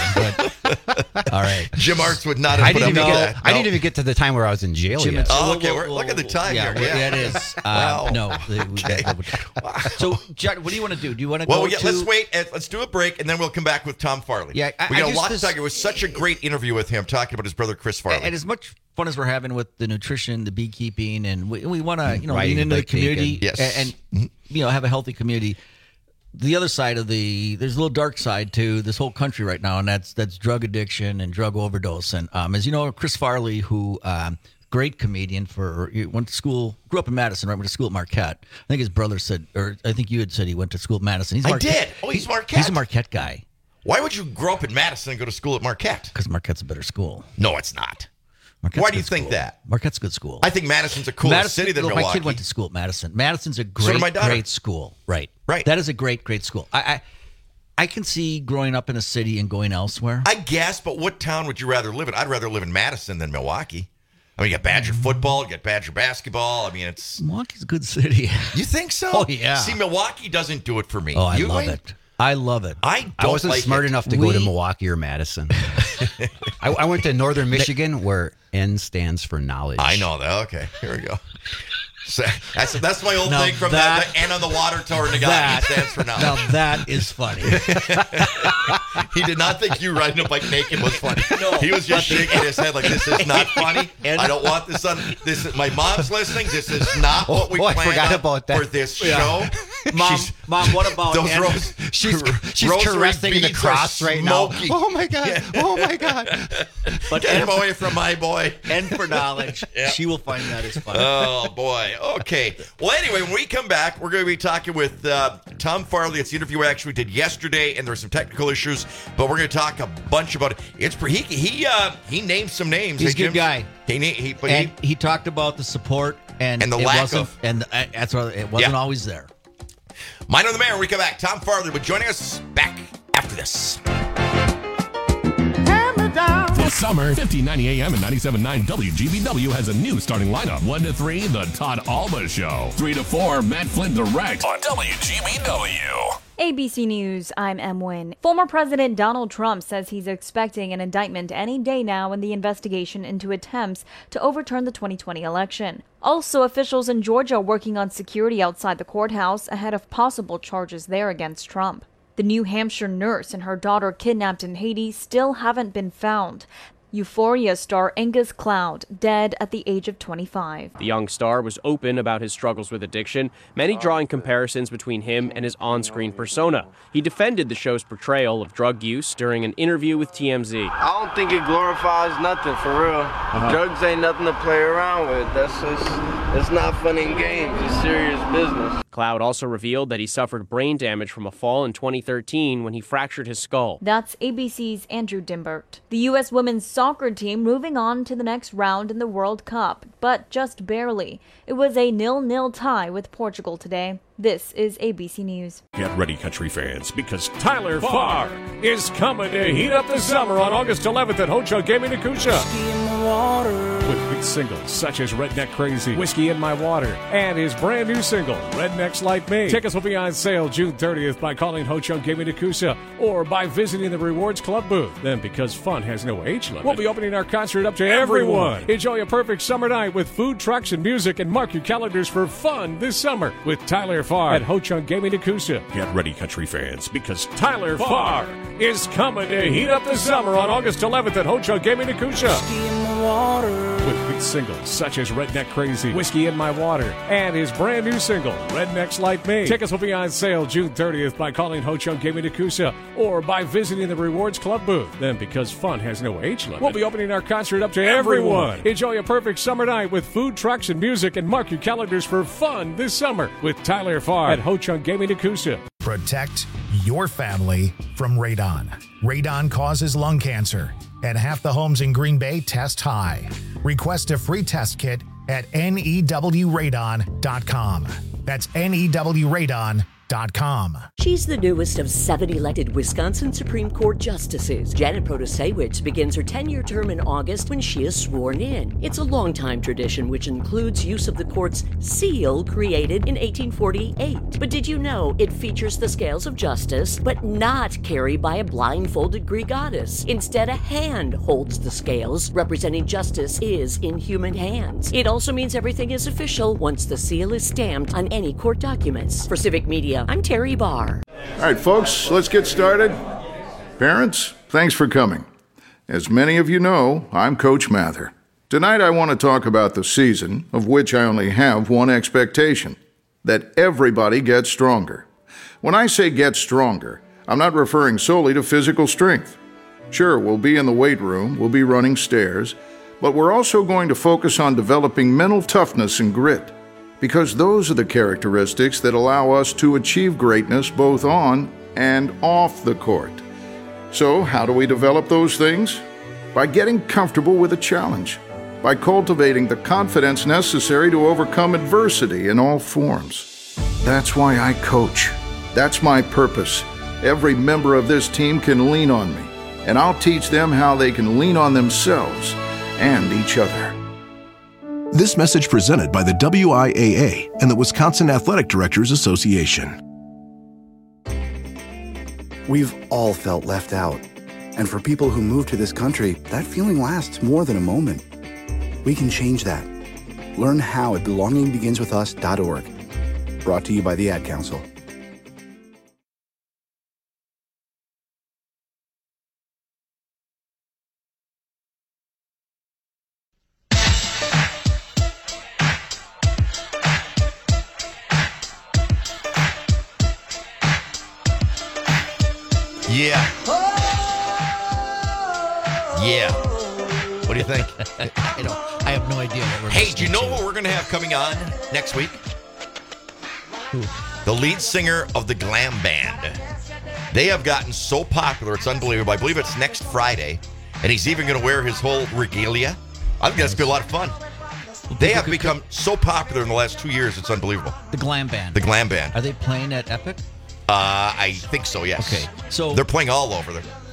But all right, Jim Arts would not have I put didn't, up even with get, that. I No. didn't even get to the time where I was in jail Jim, yet. it's- Oh, Whoa, okay. whoa, We're, whoa, look at the time yeah, here. well, Yeah. yeah, it is. Uh, No, we got- so, John, what do you want to do? Do you want to Well, go we get, to? let's wait. And let's do a break, and then we'll come back with Tom Farley. Yeah, I- we I got a just- lot this- to talk. It was such a great interview with him, talking about his brother Chris Farley. And as much fun as we're having with the nutrition, the beekeeping, and we, we want to, you know, Riding lean into the bike bacon. community Yes. and, and you know, have a healthy community. The other side of the there's a little dark side to this whole country right now, and that's that's drug addiction and drug overdose. And um, as you know, Chris Farley, who um, great comedian, for he went to school, grew up in Madison, right? Went to school at Marquette. I think his brother said, or I think you had said he went to school at Madison. He's I Marquette. did. Oh, he's Marquette. He's a Marquette guy Why would you grow up in Madison and go to school at Marquette? because Marquette's a better school. No, it's not. Marquette's Why a do you good think school. that? Marquette's a good school. I think Madison's a cooler Madison- city than look, Milwaukee. My kid went to school at Madison. Madison's a So great, did my daughter. great school. Right. Right. That is a great, great school. I, I I can see growing up in a city and going elsewhere. I guess, but what town would you rather live in? I'd rather live in Madison than Milwaukee. I mean, you got Badger football, you got Badger basketball. I mean, it's. Milwaukee's a good city. You think so? Oh, yeah. See, Milwaukee doesn't do it for me. Oh, I you, love Wayne? it. I love it. I don't I wasn't like smart it. enough to go to We- Milwaukee or Madison. I, I went to Northern Michigan, where N stands for knowledge. I know that. Okay, here we go. So, that's that's my old Now thing from that- the, the N on the water tower. Nagani That- stands for knowledge. Now that is funny. He did not think you riding a bike naked was funny. No. He was just shaking his head like, this is not funny. And- I don't want this on. This is, my mom's listening. This is not what we Oh, I planned forgot on about that. for this Yeah. show. Mom, She's- Mom, what about those N- rose, She's she's rosary caressing the beads cross are right now. smoky. Oh my god! Oh my god! But Get him N, away from my boy. N for knowledge. Yeah. She will find that as funny. Oh boy. Okay. Well, anyway, when we come back, we're going to be talking with uh, Tom Farley. It's the interview we actually did yesterday, and there were some technical issues, but we're going to talk a bunch about it. It's pre- he he uh, he named some names. He's Hey, a good Jim? guy. He na- he but And he, he talked about the support and, And the it lack wasn't, of- and uh, that's why it wasn't Yeah. always there. Mine on the Mayor. When we come back, Tom Farley will be joining us back after this. Hand me down. For This summer, fifteen ninety A M and ninety-seven point nine W G B W has a new starting lineup. one to three, The Todd Alba Show. three to four, Matt Flynn Direct on W G B W. A B C News, I'm Em Wynn. Former President Donald Trump says he's expecting an indictment any day now in the investigation into attempts to overturn the twenty twenty election. Also, officials in Georgia are working on security outside the courthouse ahead of possible charges there against Trump. The New Hampshire nurse and her daughter kidnapped in Haiti still haven't been found. Euphoria star Angus Cloud, dead at the age of twenty-five. The young star was open about his struggles with addiction, many drawing comparisons between him and his on-screen persona. He defended the show's portrayal of drug use during an interview with T M Z. I don't think it glorifies nothing, for real. Uh-huh. Drugs ain't nothing to play around with. That's just, it's not fun and games. It's serious business. Cloud also revealed that he suffered brain damage from a fall in twenty thirteen when he fractured his skull. That's A B C's Andrew Dimbert. The U S women's soccer team moving on to the next round in the World Cup, but just barely. It was a nil-nil tie with Portugal today. This is A B C News. Get ready, country fans, because Tyler Farr is coming to heat up the summer on August eleventh at Ho-Chunk Gaming Nakusha. With hit singles such as Redneck Crazy, Whiskey in My Water, and his brand new single, Rednecks Like Me. Tickets will be on sale June thirtieth by calling Ho-Chunk Gaming Nakusha or by visiting the Rewards Club booth. Then, because fun has no age limit, we'll be opening our concert up to everyone. everyone. Enjoy a perfect summer night with food trucks and music, and mark your calendars for fun this summer with Tyler Farr at Ho-Chunk Gaming Nakusha. Get ready, country fans, because Tyler Farr is coming to heat up the summer on August eleventh at Ho-Chunk Gaming Nakusha. With hit singles such as Redneck Crazy, Whiskey in My Water, and his brand new single, Rednecks Like Me. Tickets will be on sale June thirtieth by calling Ho-Chunk Gaming Nakusha or by visiting the Rewards Club booth. Then, because fun has no age limit, we'll be opening our concert up to everyone. everyone. Enjoy a perfect summer night with food trucks and music, and mark your calendars for fun this summer with Tyler Farr at Ho-Chunk Gaming Nakusha. Protect your family from radon. Radon causes lung cancer, and half the homes in Green Bay test high. Request a free test kit at N E W radon dot com. That's N E W radon dot com. She's the newest of seven elected Wisconsin Supreme Court justices. Janet Protasewicz begins her ten-year term in August when she is sworn in. It's a long-time tradition which includes use of the court's seal created in eighteen forty-eight. But did you know it features the scales of justice, but not carried by a blindfolded Greek goddess? Instead, a hand holds the scales, representing justice is in human hands. It also means everything is official once the seal is stamped on any court documents. For Civic Media, I'm Terry Barr. All right, folks, let's get started. Parents, thanks for coming. As many of you know, I'm Coach Mather. Tonight I want to talk about the season, of which I only have one expectation: that everybody gets stronger. When I say get stronger, I'm not referring solely to physical strength. Sure, we'll be in the weight room, we'll be running stairs, but we're also going to focus on developing mental toughness and grit, because those are the characteristics that allow us to achieve greatness both on and off the court. So, how do we develop those things? By getting comfortable with a challenge, by cultivating the confidence necessary to overcome adversity in all forms. That's why I coach. That's my purpose. Every member of this team can lean on me, and I'll teach them how they can lean on themselves and each other. This message presented by the W I A A and the Wisconsin Athletic Directors Association. We've all felt left out. And for people who move to this country, that feeling lasts more than a moment. We can change that. Learn how at belonging begins with us dot org. Brought to you by the Ad Council. Yeah. Yeah. What do you think? I know. I have no idea what we're Hey, do you know what we're going to have coming on next week? Who? The lead singer of the Glam Band. They have gotten so popular, it's unbelievable. I believe it's next Friday, and he's even going to wear his whole regalia. I think that's going to be a lot of fun. They have become so popular in the last two years, it's unbelievable. The Glam Band. The Glam Band. Are they playing at Epic? Uh, I think so, yes. Okay. So they're playing all over there.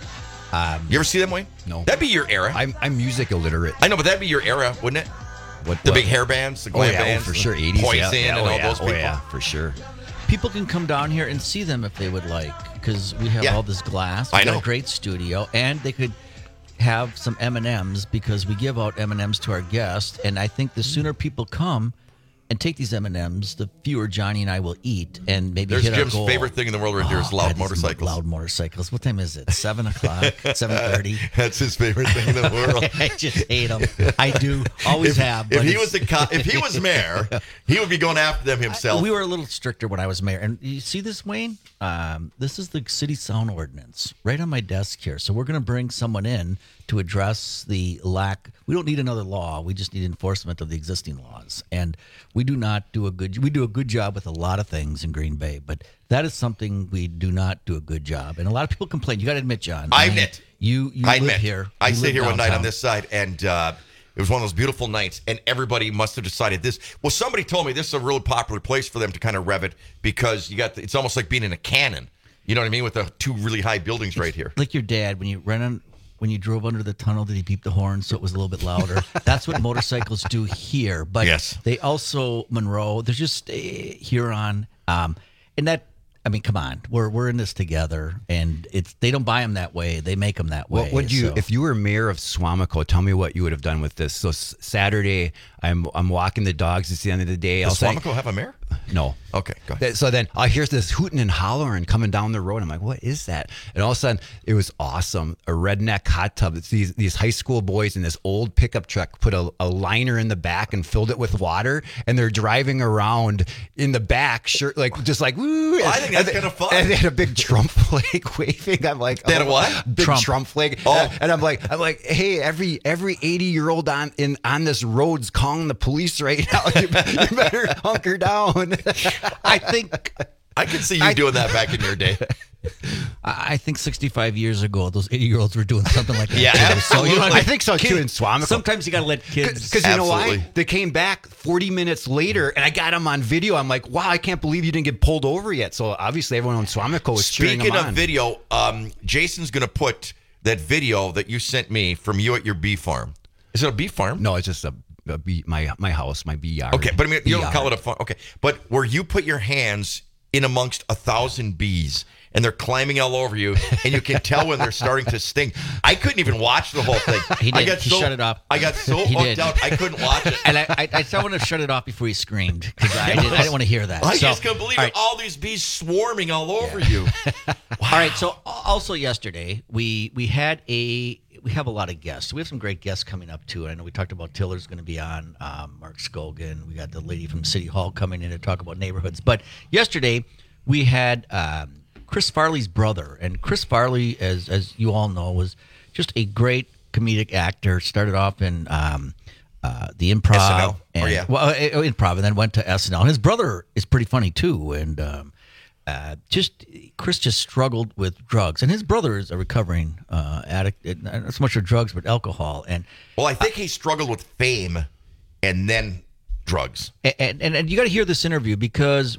Um, you ever see them, Wayne? No. That'd be your era. I'm, I'm music illiterate. I know, but that'd be your era, wouldn't it? What the what? big hair bands, the glam oh, yeah, bands, oh, for sure. the eighties, Poison, yeah, yeah, and oh, all yeah, those oh, people. yeah, for sure. People can come down here and see them if they would like, because we have Yeah. all this glass. We I got know. a great studio, and they could have some M and M's because we give out M and M's to our guests. And I think the sooner people come and take these M and M's, the fewer Johnny and I will eat, and maybe There's hit Jim's our goal. favorite thing in the world right there is loud God, these motorcycles. Loud motorcycles. What time is it? Seven o'clock. Seven thirty. That's his favorite thing in the world. I just hate them. I do. Always if, have. If but he it's- was the co- if he was mayor, he would be going after them himself. We were a little stricter when I was mayor. And you see this, Wayne? Um, this is the city sound ordinance right on my desk here. So we're going to bring someone in to address the lack. We don't need another law. We just need enforcement of the existing laws. And we do not do a good we do a good job with a lot of things in Green Bay, but that is something we do not do a good job. And a lot of people complain. You got to admit, John. I mean, admit. You you I live admit. here. I You sit live here one night on downtown. this side, and uh, it was one of those beautiful nights, and everybody must have decided this. Well, somebody told me this is a really popular place for them to kind of rev it because you got the, it's almost like being in a cannon. You know what I mean? With the two really high buildings right here. Like your dad when you ran on when you drove under the tunnel, did he beep the horn so it was a little bit louder? That's what motorcycles do here. But Yes. they also Monroe. There's just uh, Huron, um, and that. I mean, come on, we're we're in this together, and it's they don't buy them that way; they make them that way. What would you, so. if you were mayor of Swamico, tell me what you would have done with this. So s- Saturday, I'm I'm walking the dogs. It's the end of the day. Does I'll say- Swamico have a mayor? No. Okay, go ahead. Th- So then I hear this hooting and hollering coming down the road. I'm like, what is that? And all of a sudden, it was awesome. A redneck hot tub. It's these these high school boys in this old pickup truck put a, a liner in the back and filled it with water, and they're driving around in the back, sure, like just like woo. Well, I think that's and they- kinda fun. And they had a big Trump flag waving. I'm like, They had a oh, what? Big Trump. Trump, flag. Oh. And I'm like, I'm like, hey, every every eighty year old on in on this road's calling the police right now. You, better- you better hunker down. I think I could see you I- doing that back in your day. I I think sixty-five years ago, those eighty-year-olds were doing something like that. Yeah, too. So, you know, I think so too in Swamico. Sometimes you got to let kids. Because you know Absolutely. why? They came back forty minutes later, and I got them on video. I'm like, wow, I can't believe you didn't get pulled over yet. So obviously, everyone on Swamico was cheering Speaking them of on. video, um, Jason's going to put that video that you sent me from you at your bee farm. Is it a bee farm? No, it's just a, a bee, my my house, my bee yard. Okay, but I mean, you don't Bee call it yard. a farm. Okay, but where you put your hands in amongst a thousand bees and they're climbing all over you, and you can tell when they're starting to sting. I couldn't even watch the whole thing. He I did. got He so, shut it off. I got so He hooked did. out, I couldn't watch it. And I, I, I still want to shut it off before he screamed because I, did, I didn't want to hear that. I So, just couldn't believe all it. right. All these bees swarming all over you. All right. So also yesterday we we had a we have a lot of guests. We have some great guests coming up too. I know we talked about Tiller's going to be on, um, Mark Scogan. We got the lady from City Hall coming in to talk about neighborhoods. But yesterday we had um, Chris Farley's brother, and Chris Farley, as as you all know, was just a great comedic actor. Started off in um, uh, the improv, S N L? and, Or yeah. well, uh, improv, and then went to S N L. And his brother is pretty funny too, and. Um, Uh, just Chris just struggled with drugs, and his brother is a recovering uh, addict, not so much of drugs, but alcohol. And Well, I think he struggled with fame and then drugs. and and, and you got to hear this interview because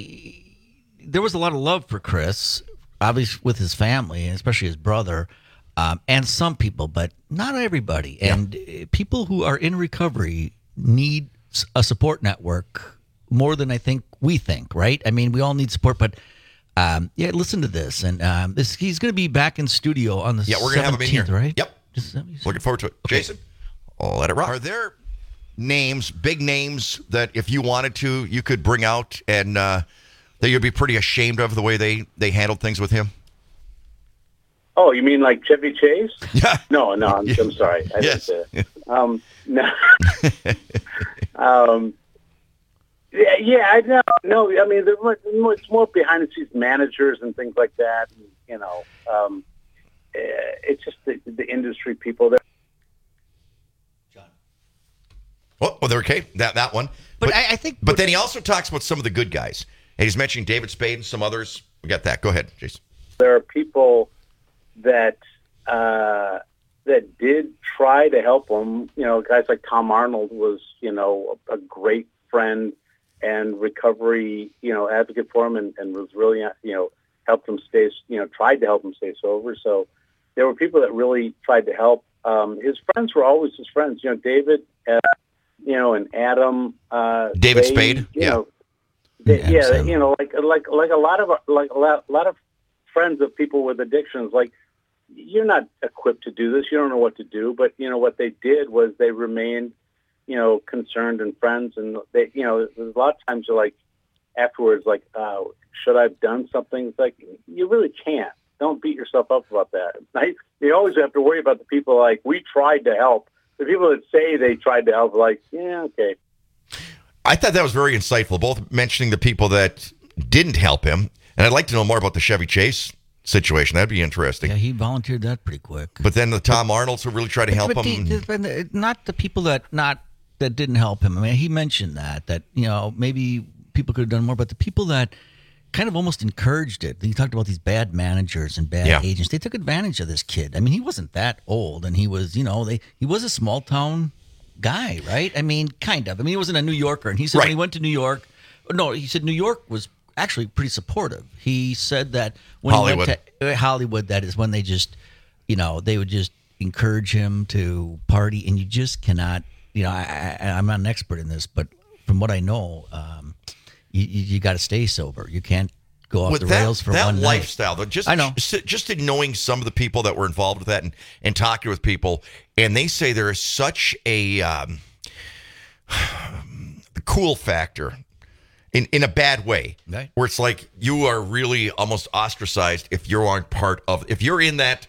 we there was a lot of love for Chris, obviously with his family and especially his brother, um, and some people, but not everybody. And uh, people who are in recovery need s- a support network more than I think we think, right? I mean, we all need support, but um, yeah, listen to this. And um, this, he's going to be back in studio on the Yeah, we're going to have him in here. seventeenth, right? Yep. Just let me see. Looking forward to it. Jason, I'll let it rock. Are there names, big names, that if you wanted to, you could bring out and uh, that you'd be pretty ashamed of the way they, they handled things with him? Oh, you mean like Chevy Chase? Yeah. No, no, I'm, I'm sorry. I Yes. didn't, uh, um, no. um, yeah, yeah, I know. No, I mean, there's more- more- it's more behind the scenes managers and things like that. And, you know, um, eh, it's just the, the industry people that. Oh, well, they're okay. That that one. But I, I think. But then he also talks about some of the good guys. And he's mentioning David Spade and some others. We got that. Go ahead, Jason. There are people that uh, that did try to help him. You know, guys like Tom Arnold was, you know, a, a great friend and recovery, you know, advocate for him, and, and was really, you know, helped him stay, you know, tried to help him stay sober. So there were people that really tried to help. Um, his friends were always his friends. You know, David, uh, you know, and Adam. Uh, David they, Spade. You Yeah. know, they, yeah, they, you know, like like like a lot of like a lot, a lot of friends of people with addictions. Like, you're not equipped to do this. You don't know what to do. But you know what they did was they remained, you know, concerned and friends. And they, you know, there's a lot of times you're like afterwards, like, uh, should I have done something? It's like you really can't. Don't beat yourself up about that. It's nice. You always have to worry about the people like, we tried to help. The people that say they tried to help are like, yeah, okay. I thought that was very insightful, both mentioning the people that didn't help him, and I'd like to know more about the Chevy Chase situation. That'd be interesting. Yeah, he volunteered that pretty quick. But then the Tom Arnolds who really tried to help But him. the- the- not the people that not that didn't help him. I mean, he mentioned that that you know maybe people could have done more, but the people that kind of almost encouraged it. He talked about these bad managers and bad Yeah. agents. They took advantage of this kid. I mean, he wasn't that old, and he was, you know, they he was a small town guy, right? I mean, kind of. I mean, he wasn't a New Yorker, and he said when he went to New York, no, he said New York was actually pretty supportive. He said that when Hollywood. he went to uh, Hollywood, that is when they just, you know, they would just encourage him to party, and you just cannot, you know, I, I, I'm not an expert in this, but from what I know, um, you, you, you got to stay sober. You can't go off With the that, rails for that one lifestyle, though, night. just I know. just, just in knowing some of the people that were involved with that and, and talking with people, and they say there is such a um, cool factor in, in a bad way, right. where it's like you are really almost ostracized if you aren't part of, if you're in that,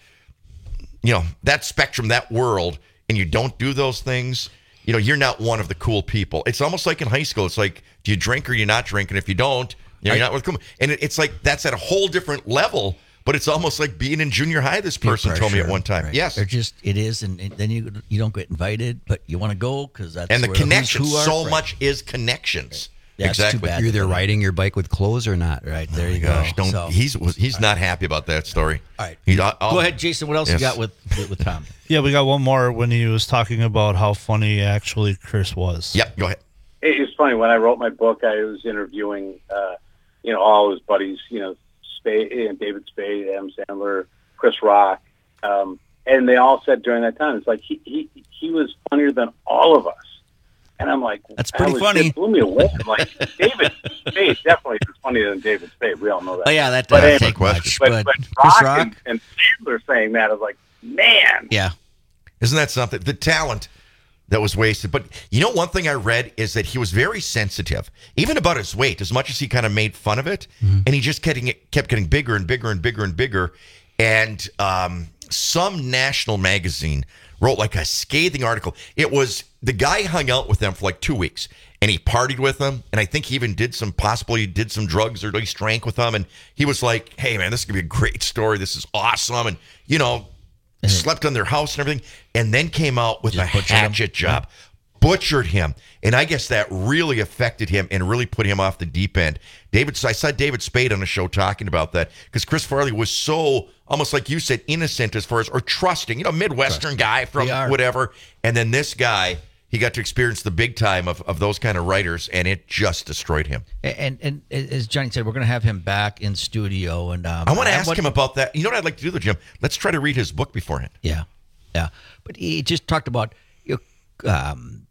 you know, that spectrum, that world, and you don't do those things, you know, you're not one of the cool people. It's almost like in high school. It's like, do you drink or you not drink? And if you don't, you know, you're not with cool. And it, it's like that's at a whole different level. But it's almost like being in junior high. This Peer person told me at pressure, one time. right. Yes, They're just it is, and, and then you you don't get invited, but you want to go because that's and the where who's connection. who are, So right. much is connections. Yeah, it's too exactly. bad. You're either riding your bike with clothes or not. Right there, you Gosh, go. don't. So- He's he's not happy about that story. All right, He- I'll- I'll- go ahead, Jason. What else Yes. you got with with, with Tom? Yeah, we got one more when he was talking about how funny actually Chris was. Yep, go ahead. It was funny when I wrote my book. I was interviewing, uh, you know, all his buddies. You know, Spade, and David Spade, Adam Sandler, Chris Rock, um, and they all said during that time, it's like he he he was funnier than all of us. And I'm like, That's pretty I was, funny. It blew me away. I'm like, David Spade definitely is funnier than David Spade. We all know that. Oh yeah, that But doesn't anyway, take much. But, But, but Chris Rock, Rock, and, and Sandler saying that, I was like, man. yeah, Isn't that something? The talent that was wasted. But you know, one thing I read is that he was very sensitive, even about his weight, as much as he kind of made fun of it. Mm-hmm. And he just kept getting, kept getting bigger and bigger and bigger and bigger. And um, some national magazine wrote like a scathing article. It was the guy hung out with them for like two weeks and he partied with them. And I think he even did some, possibly did some drugs or at least drank with them. And he was like, hey, man, this is going to be a great story. This is awesome. And, you know, slept on their house and everything, and then came out with a hatchet job, butchered him, and I guess that really affected him and really put him off the deep end. David, I saw David Spade on a show talking about that because Chris Farley was so almost like you said, innocent as far as or trusting, you know, Midwestern guy from They are. whatever, and then this guy. He got to experience the big time of, of those kind of writers, and it just destroyed him. and, and and as Johnny said, we're going to have him back in studio, and um, I want to ask what- him about that. You know what I'd like to do, though, Jim? Let's try to read his book beforehand. Yeah, yeah. But he just talked about you know, um,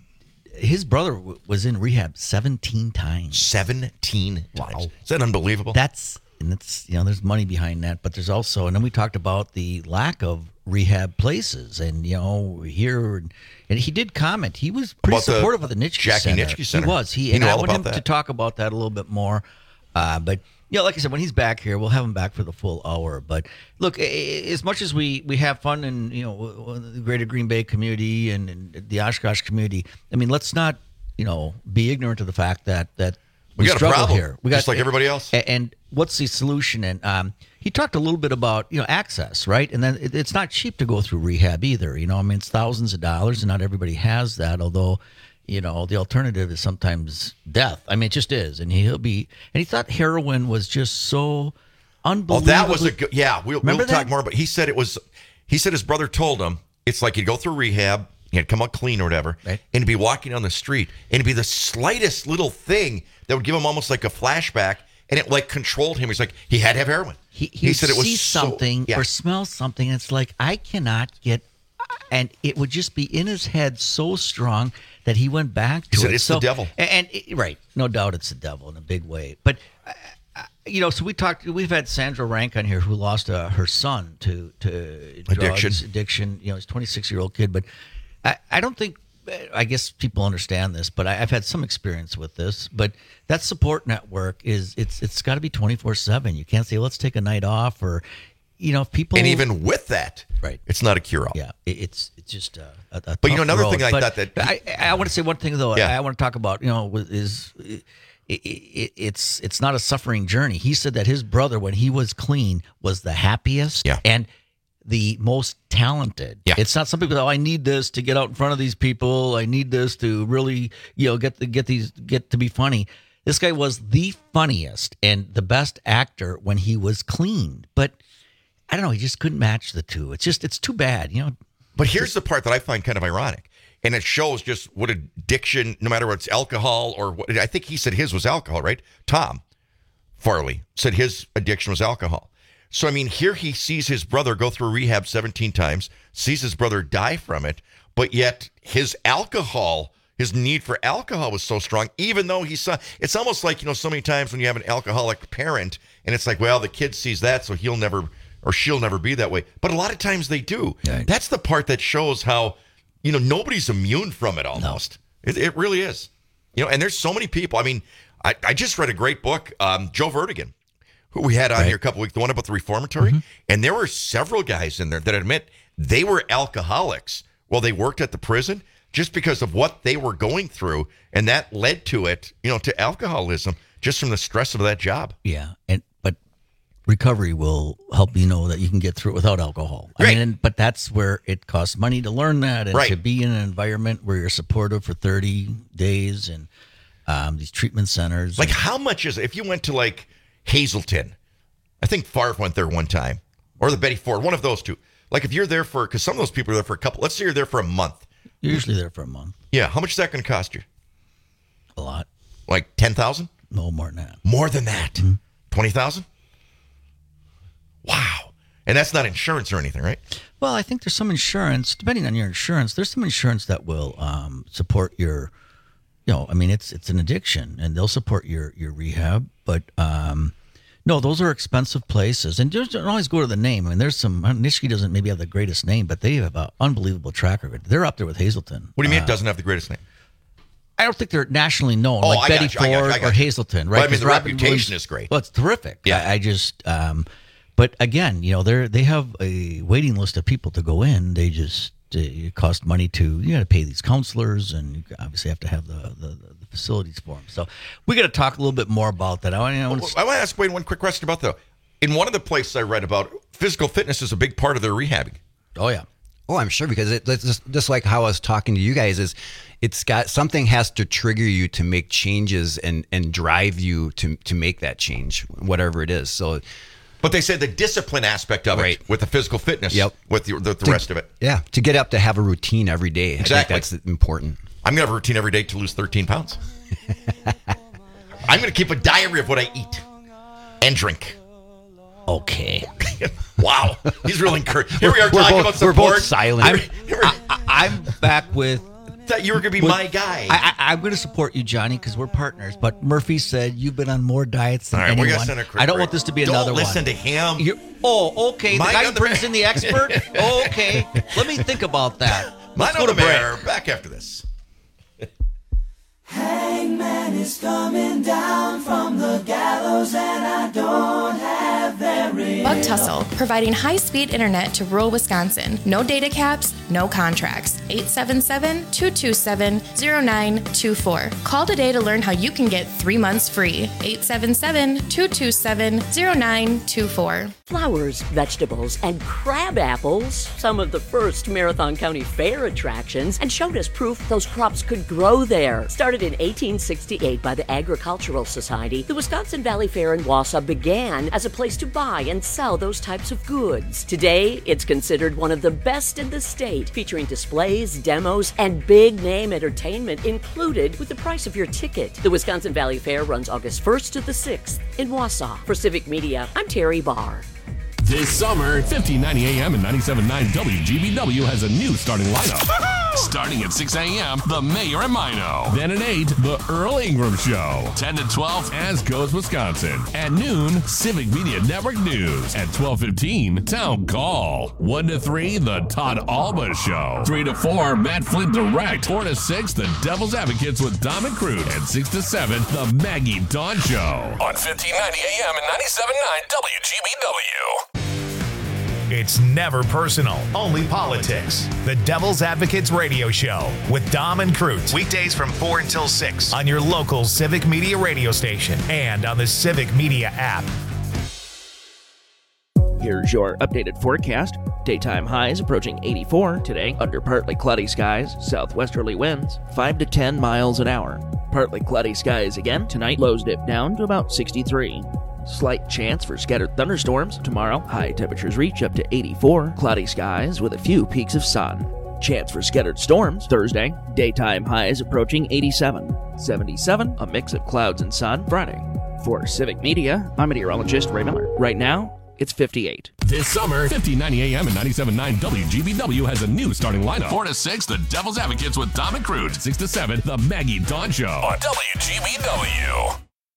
his brother w- was in rehab seventeen times. Seventeen times. Is that unbelievable? That's and that's you know, there's money behind that, but there's also, and then we talked about the lack of rehab places, and you know here, and, and he did comment. He was pretty About the supportive of the Nitschke Jackie Center. Nitschke Center. He was. He, He and knew I all want about him that. to talk about that a little bit more. Uh, but you know, like I said, when he's back here, we'll have him back for the full hour. But look, a- a- as much as we, we have fun in you know w- w- the greater Green Bay community and, and the Oshkosh community, I mean, let's not you know be ignorant of the fact that that We got a struggle problem, here. We just like everybody else. a- And what's the solution? And um, he talked a little bit about you know access, right? And then it, it's not cheap to go through rehab either. You know, I mean, it's thousands of dollars, and not everybody has that. Although, you know, the alternative is sometimes death. I mean, it just is. And he'll be. And he thought heroin was just so Oh, unbelievable. that was a good. Yeah, we'll, we'll Remember talk that? more. But he said it was. He said his brother told him it's like he'd go through rehab, he'd come out clean or whatever, Right. and he'd be walking down the street, and it'd be the slightest little thing that would give him almost like a flashback, and it like controlled him. He's like he had to have heroin. he, he, he said it was sees so- something yeah. or smells something. And it's like, I cannot get, and it would just be in his head so strong that he went back to He said it. it's So- the devil. And, and right, no doubt it's the devil in a big way. But uh, you know, so we talked. We've had Sandra Rank on here who lost uh, her son to to drugs, Addiction. addiction. You know, he's a twenty-six year old kid. But I, I don't think. I guess people understand this, but I, I've had some experience with this. But that support network is it's it's got to be twenty-four seven. You can't say let's take a night off, or you know, if people. And even with that, right, it's not a cure all. Yeah, it, it's it's just a, a, a But you know, tough another road. thing I But thought that- I, I want to say one thing though. Yeah. I, I want to talk about you know is. It, it, it, it's it's not a suffering journey. He said that his brother, when he was clean, was the happiest Yeah. and the most talented. Yeah. It's not some people. Oh, I need this to get out in front of these people. I need this to really, you know, get the get these get to be funny. This guy was the funniest and the best actor when he was clean. But I don't know. He just couldn't match the two. It's just it's too bad, you know. But here's the part that I find kind of ironic, and it shows just what addiction, no matter what it's alcohol or what. I think he said his was alcohol, right? Tom Farley said his addiction was alcohol. So, I mean, here he sees his brother go through rehab seventeen times, sees his brother die from it, but yet his alcohol, his need for alcohol was so strong, even though he saw, it's almost like, you know, so many times when you have an alcoholic parent, and it's like, well, the kid sees that, so he'll never, or she'll never be that way. But a lot of times they do. Right. That's the part that shows how, you know, nobody's immune from it almost. No. It, it really is. You know, and there's so many people. I mean, I, I just read a great book, um, Joe Vertigan, who we had on Right. here a couple weeks, the one about the reformatory, Mm-hmm. and there were several guys in there that admit they were alcoholics while they worked at the prison just because of what they were going through, and that led to it, you know, to alcoholism just from the stress of that job. Yeah, and but recovery will help you know that you can get through it without alcohol. I Right. mean, but that's where it costs money to learn that and Right. to be in an environment where you're supportive for thirty days and um, these treatment centers. Like, how much is it? If you went to, like, Hazelton, I think Favre went there one time, or the Betty Ford, one of those two. Like, if you're there for, because some of those people are there for a couple, let's say you're there for a month. You're usually there for a month. Yeah, how much is that going to cost you? A lot. Like ten thousand? No, more than that. More than that? twenty thousand? Wow. And that's not insurance or anything, right? Well, I think there's some insurance, depending on your insurance, there's some insurance that will um, support your, you know, I mean, it's it's an addiction, and they'll support your, your rehab. But, um, no, those are expensive places. And just don't always go to the name. I mean, there's some, Nishiki doesn't maybe have the greatest name, but they have an unbelievable track record. They're up there with Hazelton. What do you mean Uh, it doesn't have the greatest name? I don't think they're nationally known, Oh, like I Betty got you, I got you, Ford I got or you. Hazelton, right? Well, I mean, 'Cause the Robin reputation Williams- is great. Well, it's terrific. Yeah. I, I just, um, but again, you know, they're they have a waiting list of people to go in. They just uh, it costs money to you got to pay these counselors, and you obviously have to have the the, the facilities for them. So we got to talk a little bit more about that. I want, I want to I want to ask Wayne one quick question about the. In one of the places I read about, physical fitness is a big part of their rehabbing. Oh yeah. Oh, I'm sure, because it, it's just, just like how I was talking to you guys, is it's got something has to trigger you to make changes and, and drive you to to make that change, whatever it is. So, but they said the discipline aspect of Right. it with the physical fitness, Yep. with the, the, the To- rest of it. yeah, to get up to have a routine every day. Exactly. I think that's important. I'm going to have a routine every day to lose thirteen pounds. I'm going to keep a diary of what I eat and drink. Okay. Wow. He's really encouraged. Here we are We're talking both- about support. we're both silent. I'm, I, I'm back with. Thought you were going to be with- my guy. I, I, I'm going to support you, Johnny, because we're partners. But Murphy said you've been on more diets than All right, we're anyone. gonna send a quick I don't break. want this to be Don't another one. listen to him. You're, oh, okay. Mine the guy on who the brings mayor. in the expert. Oh, okay. Let me think about that. Let's Mine go on to the break. mayor. Back after this. Hangman is coming down from the gallows, and I don't have very. Buck Tussle, providing high-speed internet to rural Wisconsin. No data caps, no contracts. eight seven seven, two two seven, zero nine two four. Call today to learn how you can get three months free. eight seven seven, two two seven, zero nine two four. Flowers, vegetables, and crab apples, some of the first Marathon County Fair attractions, and showed us proof those crops could grow there. Started in eighteen sixty-eight by the Agricultural Society, the Wisconsin Valley Fair in Wausau began as a place to buy and sell those types of goods. Today, it's considered one of the best in the state, featuring displays, demos, and big-name entertainment included with the price of your ticket. The Wisconsin Valley Fair runs August first to the sixth in Wausau. For Civic Media, I'm Terry Barr. This summer, fifteen ninety A M and ninety-seven point nine W G B W has a new starting lineup. Starting at six A M, The Mayor and Mino. Then at eight, The Earl Ingram Show. ten to twelve, As Goes Wisconsin. At noon, Civic Media Network News. At twelve fifteen, Town Call. one to three, The Todd Alba Show. three to four, Matt Flint Direct. four to six, The Devil's Advocates with Dom and Crude. And six to seven, The Maggie Dawn Show. On fifteen ninety A M and ninety-seven point nine W G B W. It's never personal, only politics. The Devil's Advocates Radio Show with Dom and Crute. Weekdays from four until six on your local Civic Media radio station and on the Civic Media app. Here's your updated forecast. Daytime highs approaching eighty-four today under partly cloudy skies, southwesterly winds, five to ten miles an hour. Partly cloudy skies again tonight, lows dip down to about sixty-three. Slight chance for scattered thunderstorms tomorrow. High temperatures reach up to eighty-four. Cloudy skies with a few peaks of sun. Chance for scattered storms Thursday. Daytime highs approaching eighty-seven. seventy-seven, a mix of clouds and sun Friday. For Civic Media, I'm meteorologist Ray Miller. Right now, it's fifty-eight. This summer, fifteen ninety A M and ninety-seven point nine W G B W has a new starting lineup. four to six, The Devil's Advocates with Dom and Crude. six to seven, The Maggie Dawn Show. On W G B W.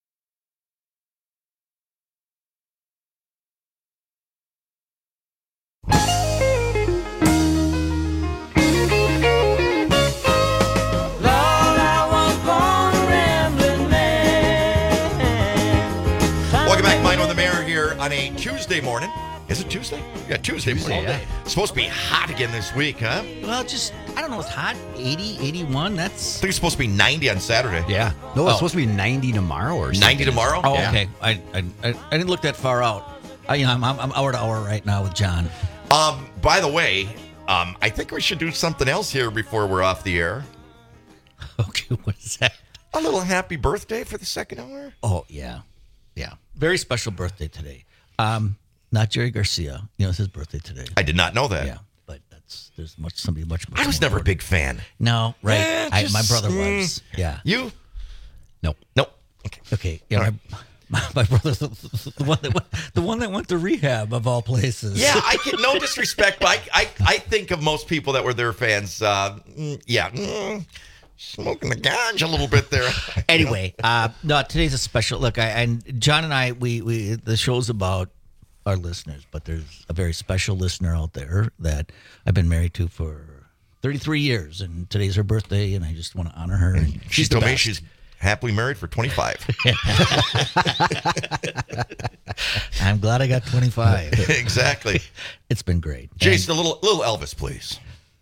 On a Tuesday morning. Is it Tuesday? Yeah, Tuesday, Tuesday morning. yeah. It's supposed to be hot again this week, huh? Well, just, I don't know, it's hot. eighty, eighty-one, that's... I think it's supposed to be ninety on Saturday. Yeah. No, it's Oh. supposed to be ninety tomorrow or something. ninety tomorrow? Oh, Yeah. okay. I, I I I didn't look that far out. I, you know, I'm, I'm I'm hour to hour right now with John. Um, by the way, um, I think we should do something else here before we're off the air. Okay, what is that? A little happy birthday for the second hour. Oh, yeah. Yeah. Very special birthday today. Um, not Jerry Garcia. You know, it's his birthday today. I did not know that. Yeah, but that's there's much somebody much more. I was never a big fan. No, right. Eh, I, just, my brother mm, was. Yeah. You? Nope. Nope. Okay. Okay. Yeah, my, my, my brother's the, the one that went, the one that went to rehab of all places. Yeah, I get no disrespect, but I, I, I think of most people that were their fans. Uh, mm, yeah, mm, smoking the ganja a little bit there. Anyway, uh, no, today's a special look. I, and John and I, we, we the show's about our listeners, but there's a very special listener out there that I've been married to for thirty-three years, and today's her birthday, and I just want to honor her. And She's she's the told me best. she's happily married for twenty-five. I'm glad I got twenty-five. Exactly. It's been great. Jason, a little little Elvis, please.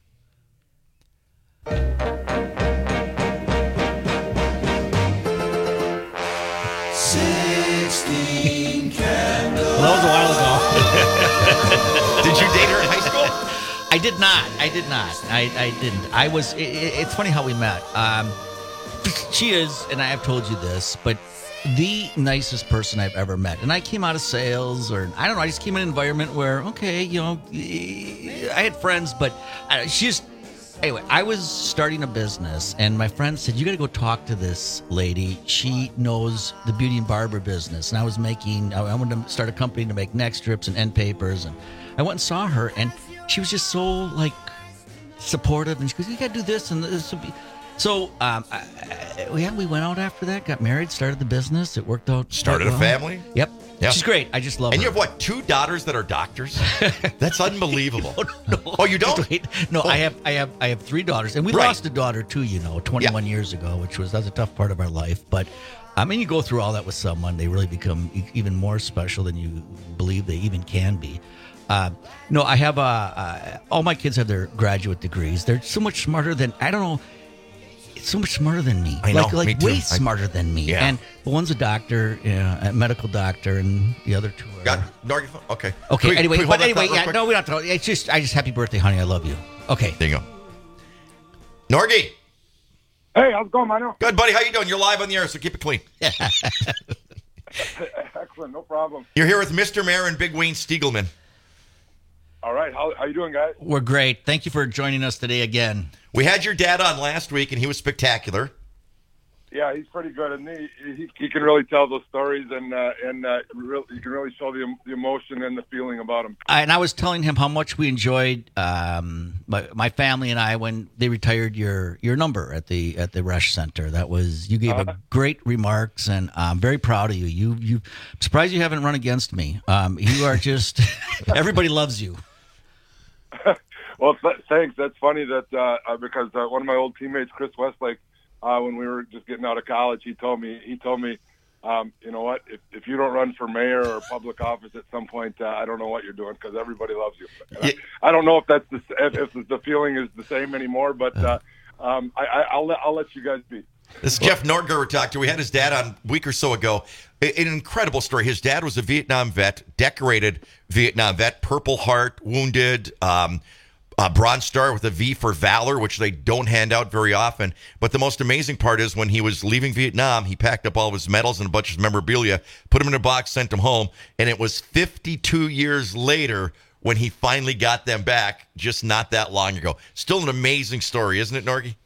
Sixteen candles. Well, that was a while ago. Did you date her in high school? I did not. I did not. I, I didn't. I was. It, it's funny how we met. Um, she is, and I have told you this, but the nicest person I've ever met. And I came out of sales, or I don't know. I just came in an environment where, okay, you know, I had friends, but uh, she just. Anyway, I was starting a business, and my friend said, you got to go talk to this lady. She knows the beauty and barber business. And I was making, I wanted to start a company to make neck strips and end papers. And I went and saw her, and she was just so, like, supportive. And she goes, you got to do this, and this will be. So, um, I, I, yeah, we went out after that, got married, started the business. It worked out. Started quite a well. family? Yep. Yeah. She's great. I just love And her. you have what? Two daughters that are doctors? That's unbelievable. no, no. Oh, you don't? Wait, no, Oh. I have, I have, I have three daughters, and we Right. lost a daughter too. You know, twenty-one years ago, which was that's a tough part of our life. But I mean, you go through all that with someone, they really become e- even more special than you believe they even can be. Uh, no, I have uh, uh, all my kids have their graduate degrees. They're so much smarter than I don't know. So much smarter than me. I know, like, like me too. way I- smarter than me. Yeah. And the one's a doctor, uh, a medical doctor, and the other two are. Got Norgie. Okay. Okay. Can we- anyway, can we but hold that anyway, thought real yeah. quick? No, we don't have to. It's just, I just happy birthday, honey. I love you. Okay. There you go. Norgie. Hey, how's it going, Mino? Good, buddy. How you doing? You're live on the air, so keep it clean. Excellent, no problem. You're here with Mister Mayor and Big Wayne Stiegelman. All right, how how you doing, guys? We're great. Thank you for joining us today again. We had your dad on last week, and he was spectacular. Yeah, he's pretty good, and he he, he can really tell those stories, and uh, and uh, really, you can really show the, the emotion and the feeling about him. I, and I was telling him how much we enjoyed um, my, my family and I when they retired your your number at the at the Resch Center. That was you gave Uh-huh. a great remarks, and I'm very proud of you. You you I'm surprised you haven't run against me. Um, you are just everybody loves you. Well, th- thanks. That's funny that uh, because uh, one of my old teammates, Chris Westlake, uh, when we were just getting out of college, he told me he told me, um, you know what, if, if you don't run for mayor or public office at some point, uh, I don't know what you're doing because everybody loves you. Yeah. I, I don't know if that's the, if, if the feeling is the same anymore, but uh, um, I, I, I'll let I'll let you guys be. This is Jeff Nordger we're talking to. We had his dad on a week or so ago. A- An incredible story. His dad was a Vietnam vet, decorated Vietnam vet, Purple Heart, wounded, um, uh, Bronze Star with a V for Valor, which they don't hand out very often. But the most amazing part is when he was leaving Vietnam, he packed up all of his medals and a bunch of memorabilia, put them in a box, sent them home. And it was fifty-two years later when he finally got them back, just not that long ago. Still an amazing story, isn't it, Norgie?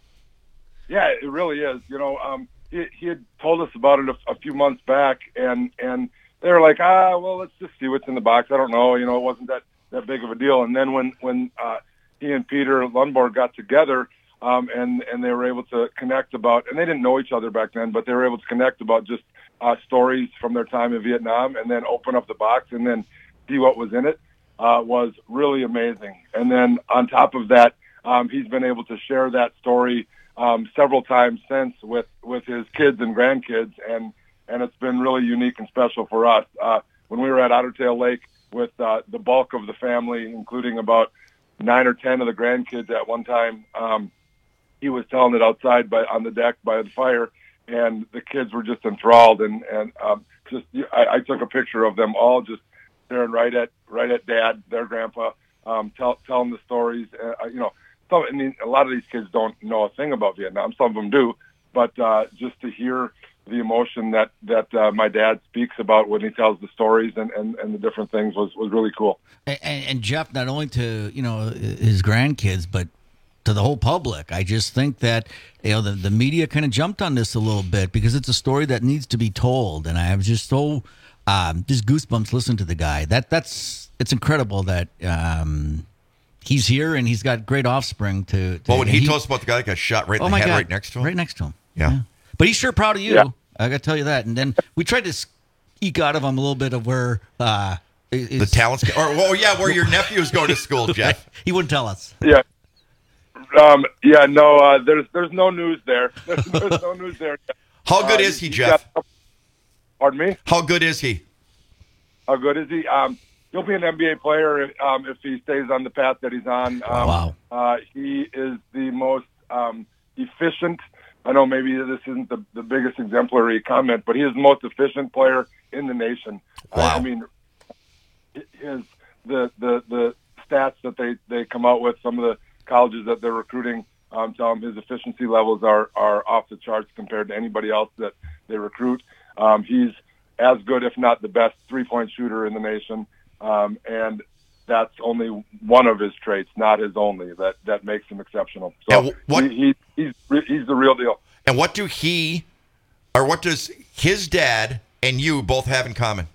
Yeah, it really is. You know, um, he, he had told us about it a, a few months back, and and they were like, ah, well, let's just see what's in the box. I don't know. You know, it wasn't that, that big of a deal. And then when when uh, he and Peter Lundborg got together, um, and and they were able to connect about, and they didn't know each other back then, but they were able to connect about just uh, stories from their time in Vietnam, and then open up the box and then see what was in it, uh, was really amazing. And then on top of that, um, he's been able to share that story Um, several times since with, with his kids and grandkids, and, and it's been really unique and special for us. Uh, when we were at Ottertail Lake with uh, the bulk of the family, including about nine or ten of the grandkids at one time, um, he was telling it outside by on the deck by the fire, and the kids were just enthralled. And and um, just I, I took a picture of them all just staring right at right at Dad, their grandpa, um, tell, telling the stories. Uh, you know. So, I mean, a lot of these kids don't know a thing about Vietnam. Some of them do, but uh, just to hear the emotion that that uh, my dad speaks about when he tells the stories and, and, and the different things was, was really cool. And, and Jeff, not only to you know his grandkids, but to the whole public. I just think that you know the the media kind of jumped on this a little bit because it's a story that needs to be told, and I was just so um, just goosebumps listening to the guy. That that's it's incredible that. Um, He's here, and he's got great offspring to. to well, when he, he told us about the guy that got shot right in oh the my head God, right next to him. Right next to him. Yeah. yeah. But he's sure proud of you. Yeah. I got to tell you that. And then we tried to eke out of him a little bit of where. Uh, the talents. Or, oh, yeah, where your nephew's going to school, Jeff. He wouldn't tell us. Yeah. Um, yeah, no, uh, there's there's no news there. There's, there's no news there. How good uh, is he, Jeff? Got, pardon me? How good is he? How good is he? Um, he'll be an N B A player um, if he stays on the path that he's on. Um, wow. Uh, he is the most um, efficient. I know maybe this isn't the, the biggest exemplary comment, but he is the most efficient player in the nation. Wow. Uh, I mean, his the the the stats that they, they come out with, some of the colleges that they're recruiting, um, tell him his efficiency levels are, are off the charts compared to anybody else that they recruit. Um, he's as good, if not the best, three-point shooter in the nation, um, and that's only one of his traits, not his only, that, that makes him exceptional. So what, he, he, he's he's the real deal. And what do he, or what does his dad and you both have in common?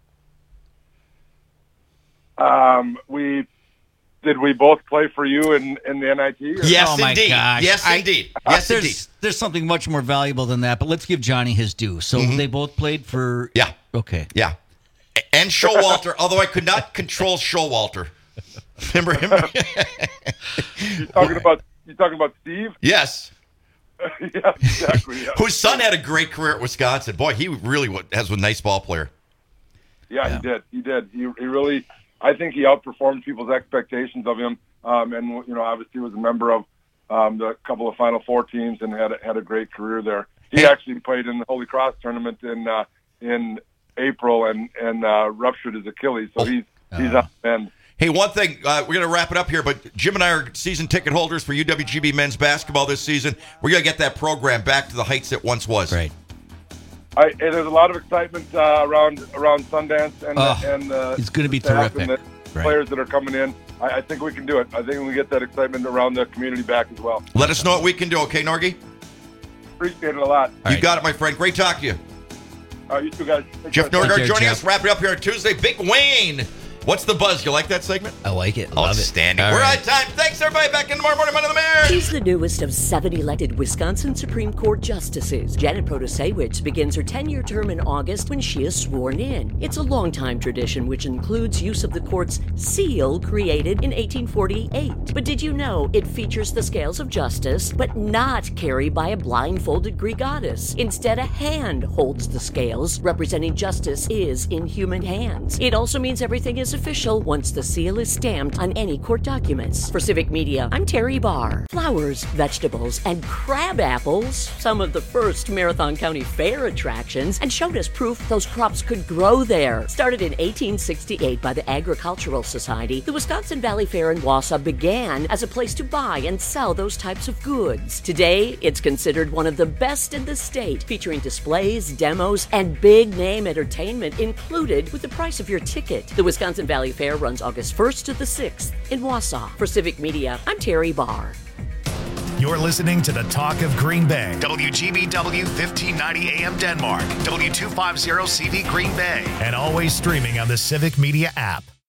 Um, we did we both play for you in, in the N I T? Or? Yes, oh my indeed. Gosh. Yes, I, indeed. Yes, there's, indeed. There's something much more valuable than that, but let's give Johnny his due. So Mhm. they both played for. Yeah. Okay. Yeah. And Showalter, although I could not control Showalter. Remember him? you talking about you talking about Steve? Yes. yeah, exactly. Yeah. Whose son had a great career at Wisconsin. Boy, he really was, has a nice ball player. Yeah, Yeah. he did. He did. He, he really, I think he outperformed people's expectations of him. Um, and, you know, obviously was a member of um, the couple of Final Four teams and had a, had a great career there. He Hey. actually played in the Holy Cross tournament in uh, in April and, and uh, ruptured his Achilles. So he's he's up and. Hey, one thing, uh, we're going to wrap it up here, but Jim and I are season ticket holders for U W G B men's basketball this season. We're going to get that program back to the heights it once was. Great. I, and there's a lot of excitement uh, around around Sundance and Oh, and uh, it's gonna be the staff terrific. and the Right. players that are coming in. I, I think we can do it. I think we can get that excitement around the community back as well. Let us know what we can do, okay, Norgie? Appreciate it a lot. You got it, my friend. Great talk to you. Uh, you two guys. Take Jeff care. Norgard joining us. Wrapping up here on Tuesday. Big Wayne. What's the buzz? You like that segment? I like it. Love Outstanding. it. We're All out of time. Thanks, everybody. Back in tomorrow morning. Monday the Mayor. She's the newest of seven elected Wisconsin Supreme Court justices. Janet Protasewicz begins her ten-year term in August when she is sworn in. It's a long-time tradition which includes use of the court's seal created in eighteen forty-eight. But did you know it features the scales of justice, but not carried by a blindfolded Greek goddess? Instead, a hand holds the scales, representing justice is in human hands. It also means everything is official once the seal is stamped on any court documents. For Civic Media, I'm Terry Barr. Flowers, vegetables, and crab apples, some of the first Marathon County Fair attractions, and showed us proof those crops could grow there. Started in eighteen sixty-eight by the Agricultural Society, the Wisconsin Valley Fair in Wausau began as a place to buy and sell those types of goods. Today, it's considered one of the best in the state, featuring displays, demos, and big-name entertainment included with the price of your ticket. The Wisconsin Valley Fair runs August first to the sixth in Wausau. For Civic Media, I'm Terry Barr. You're listening to the Talk of Green Bay. W G B W fifteen ninety A M Denmark. W two fifty C V Green Bay. And always streaming on the Civic Media app.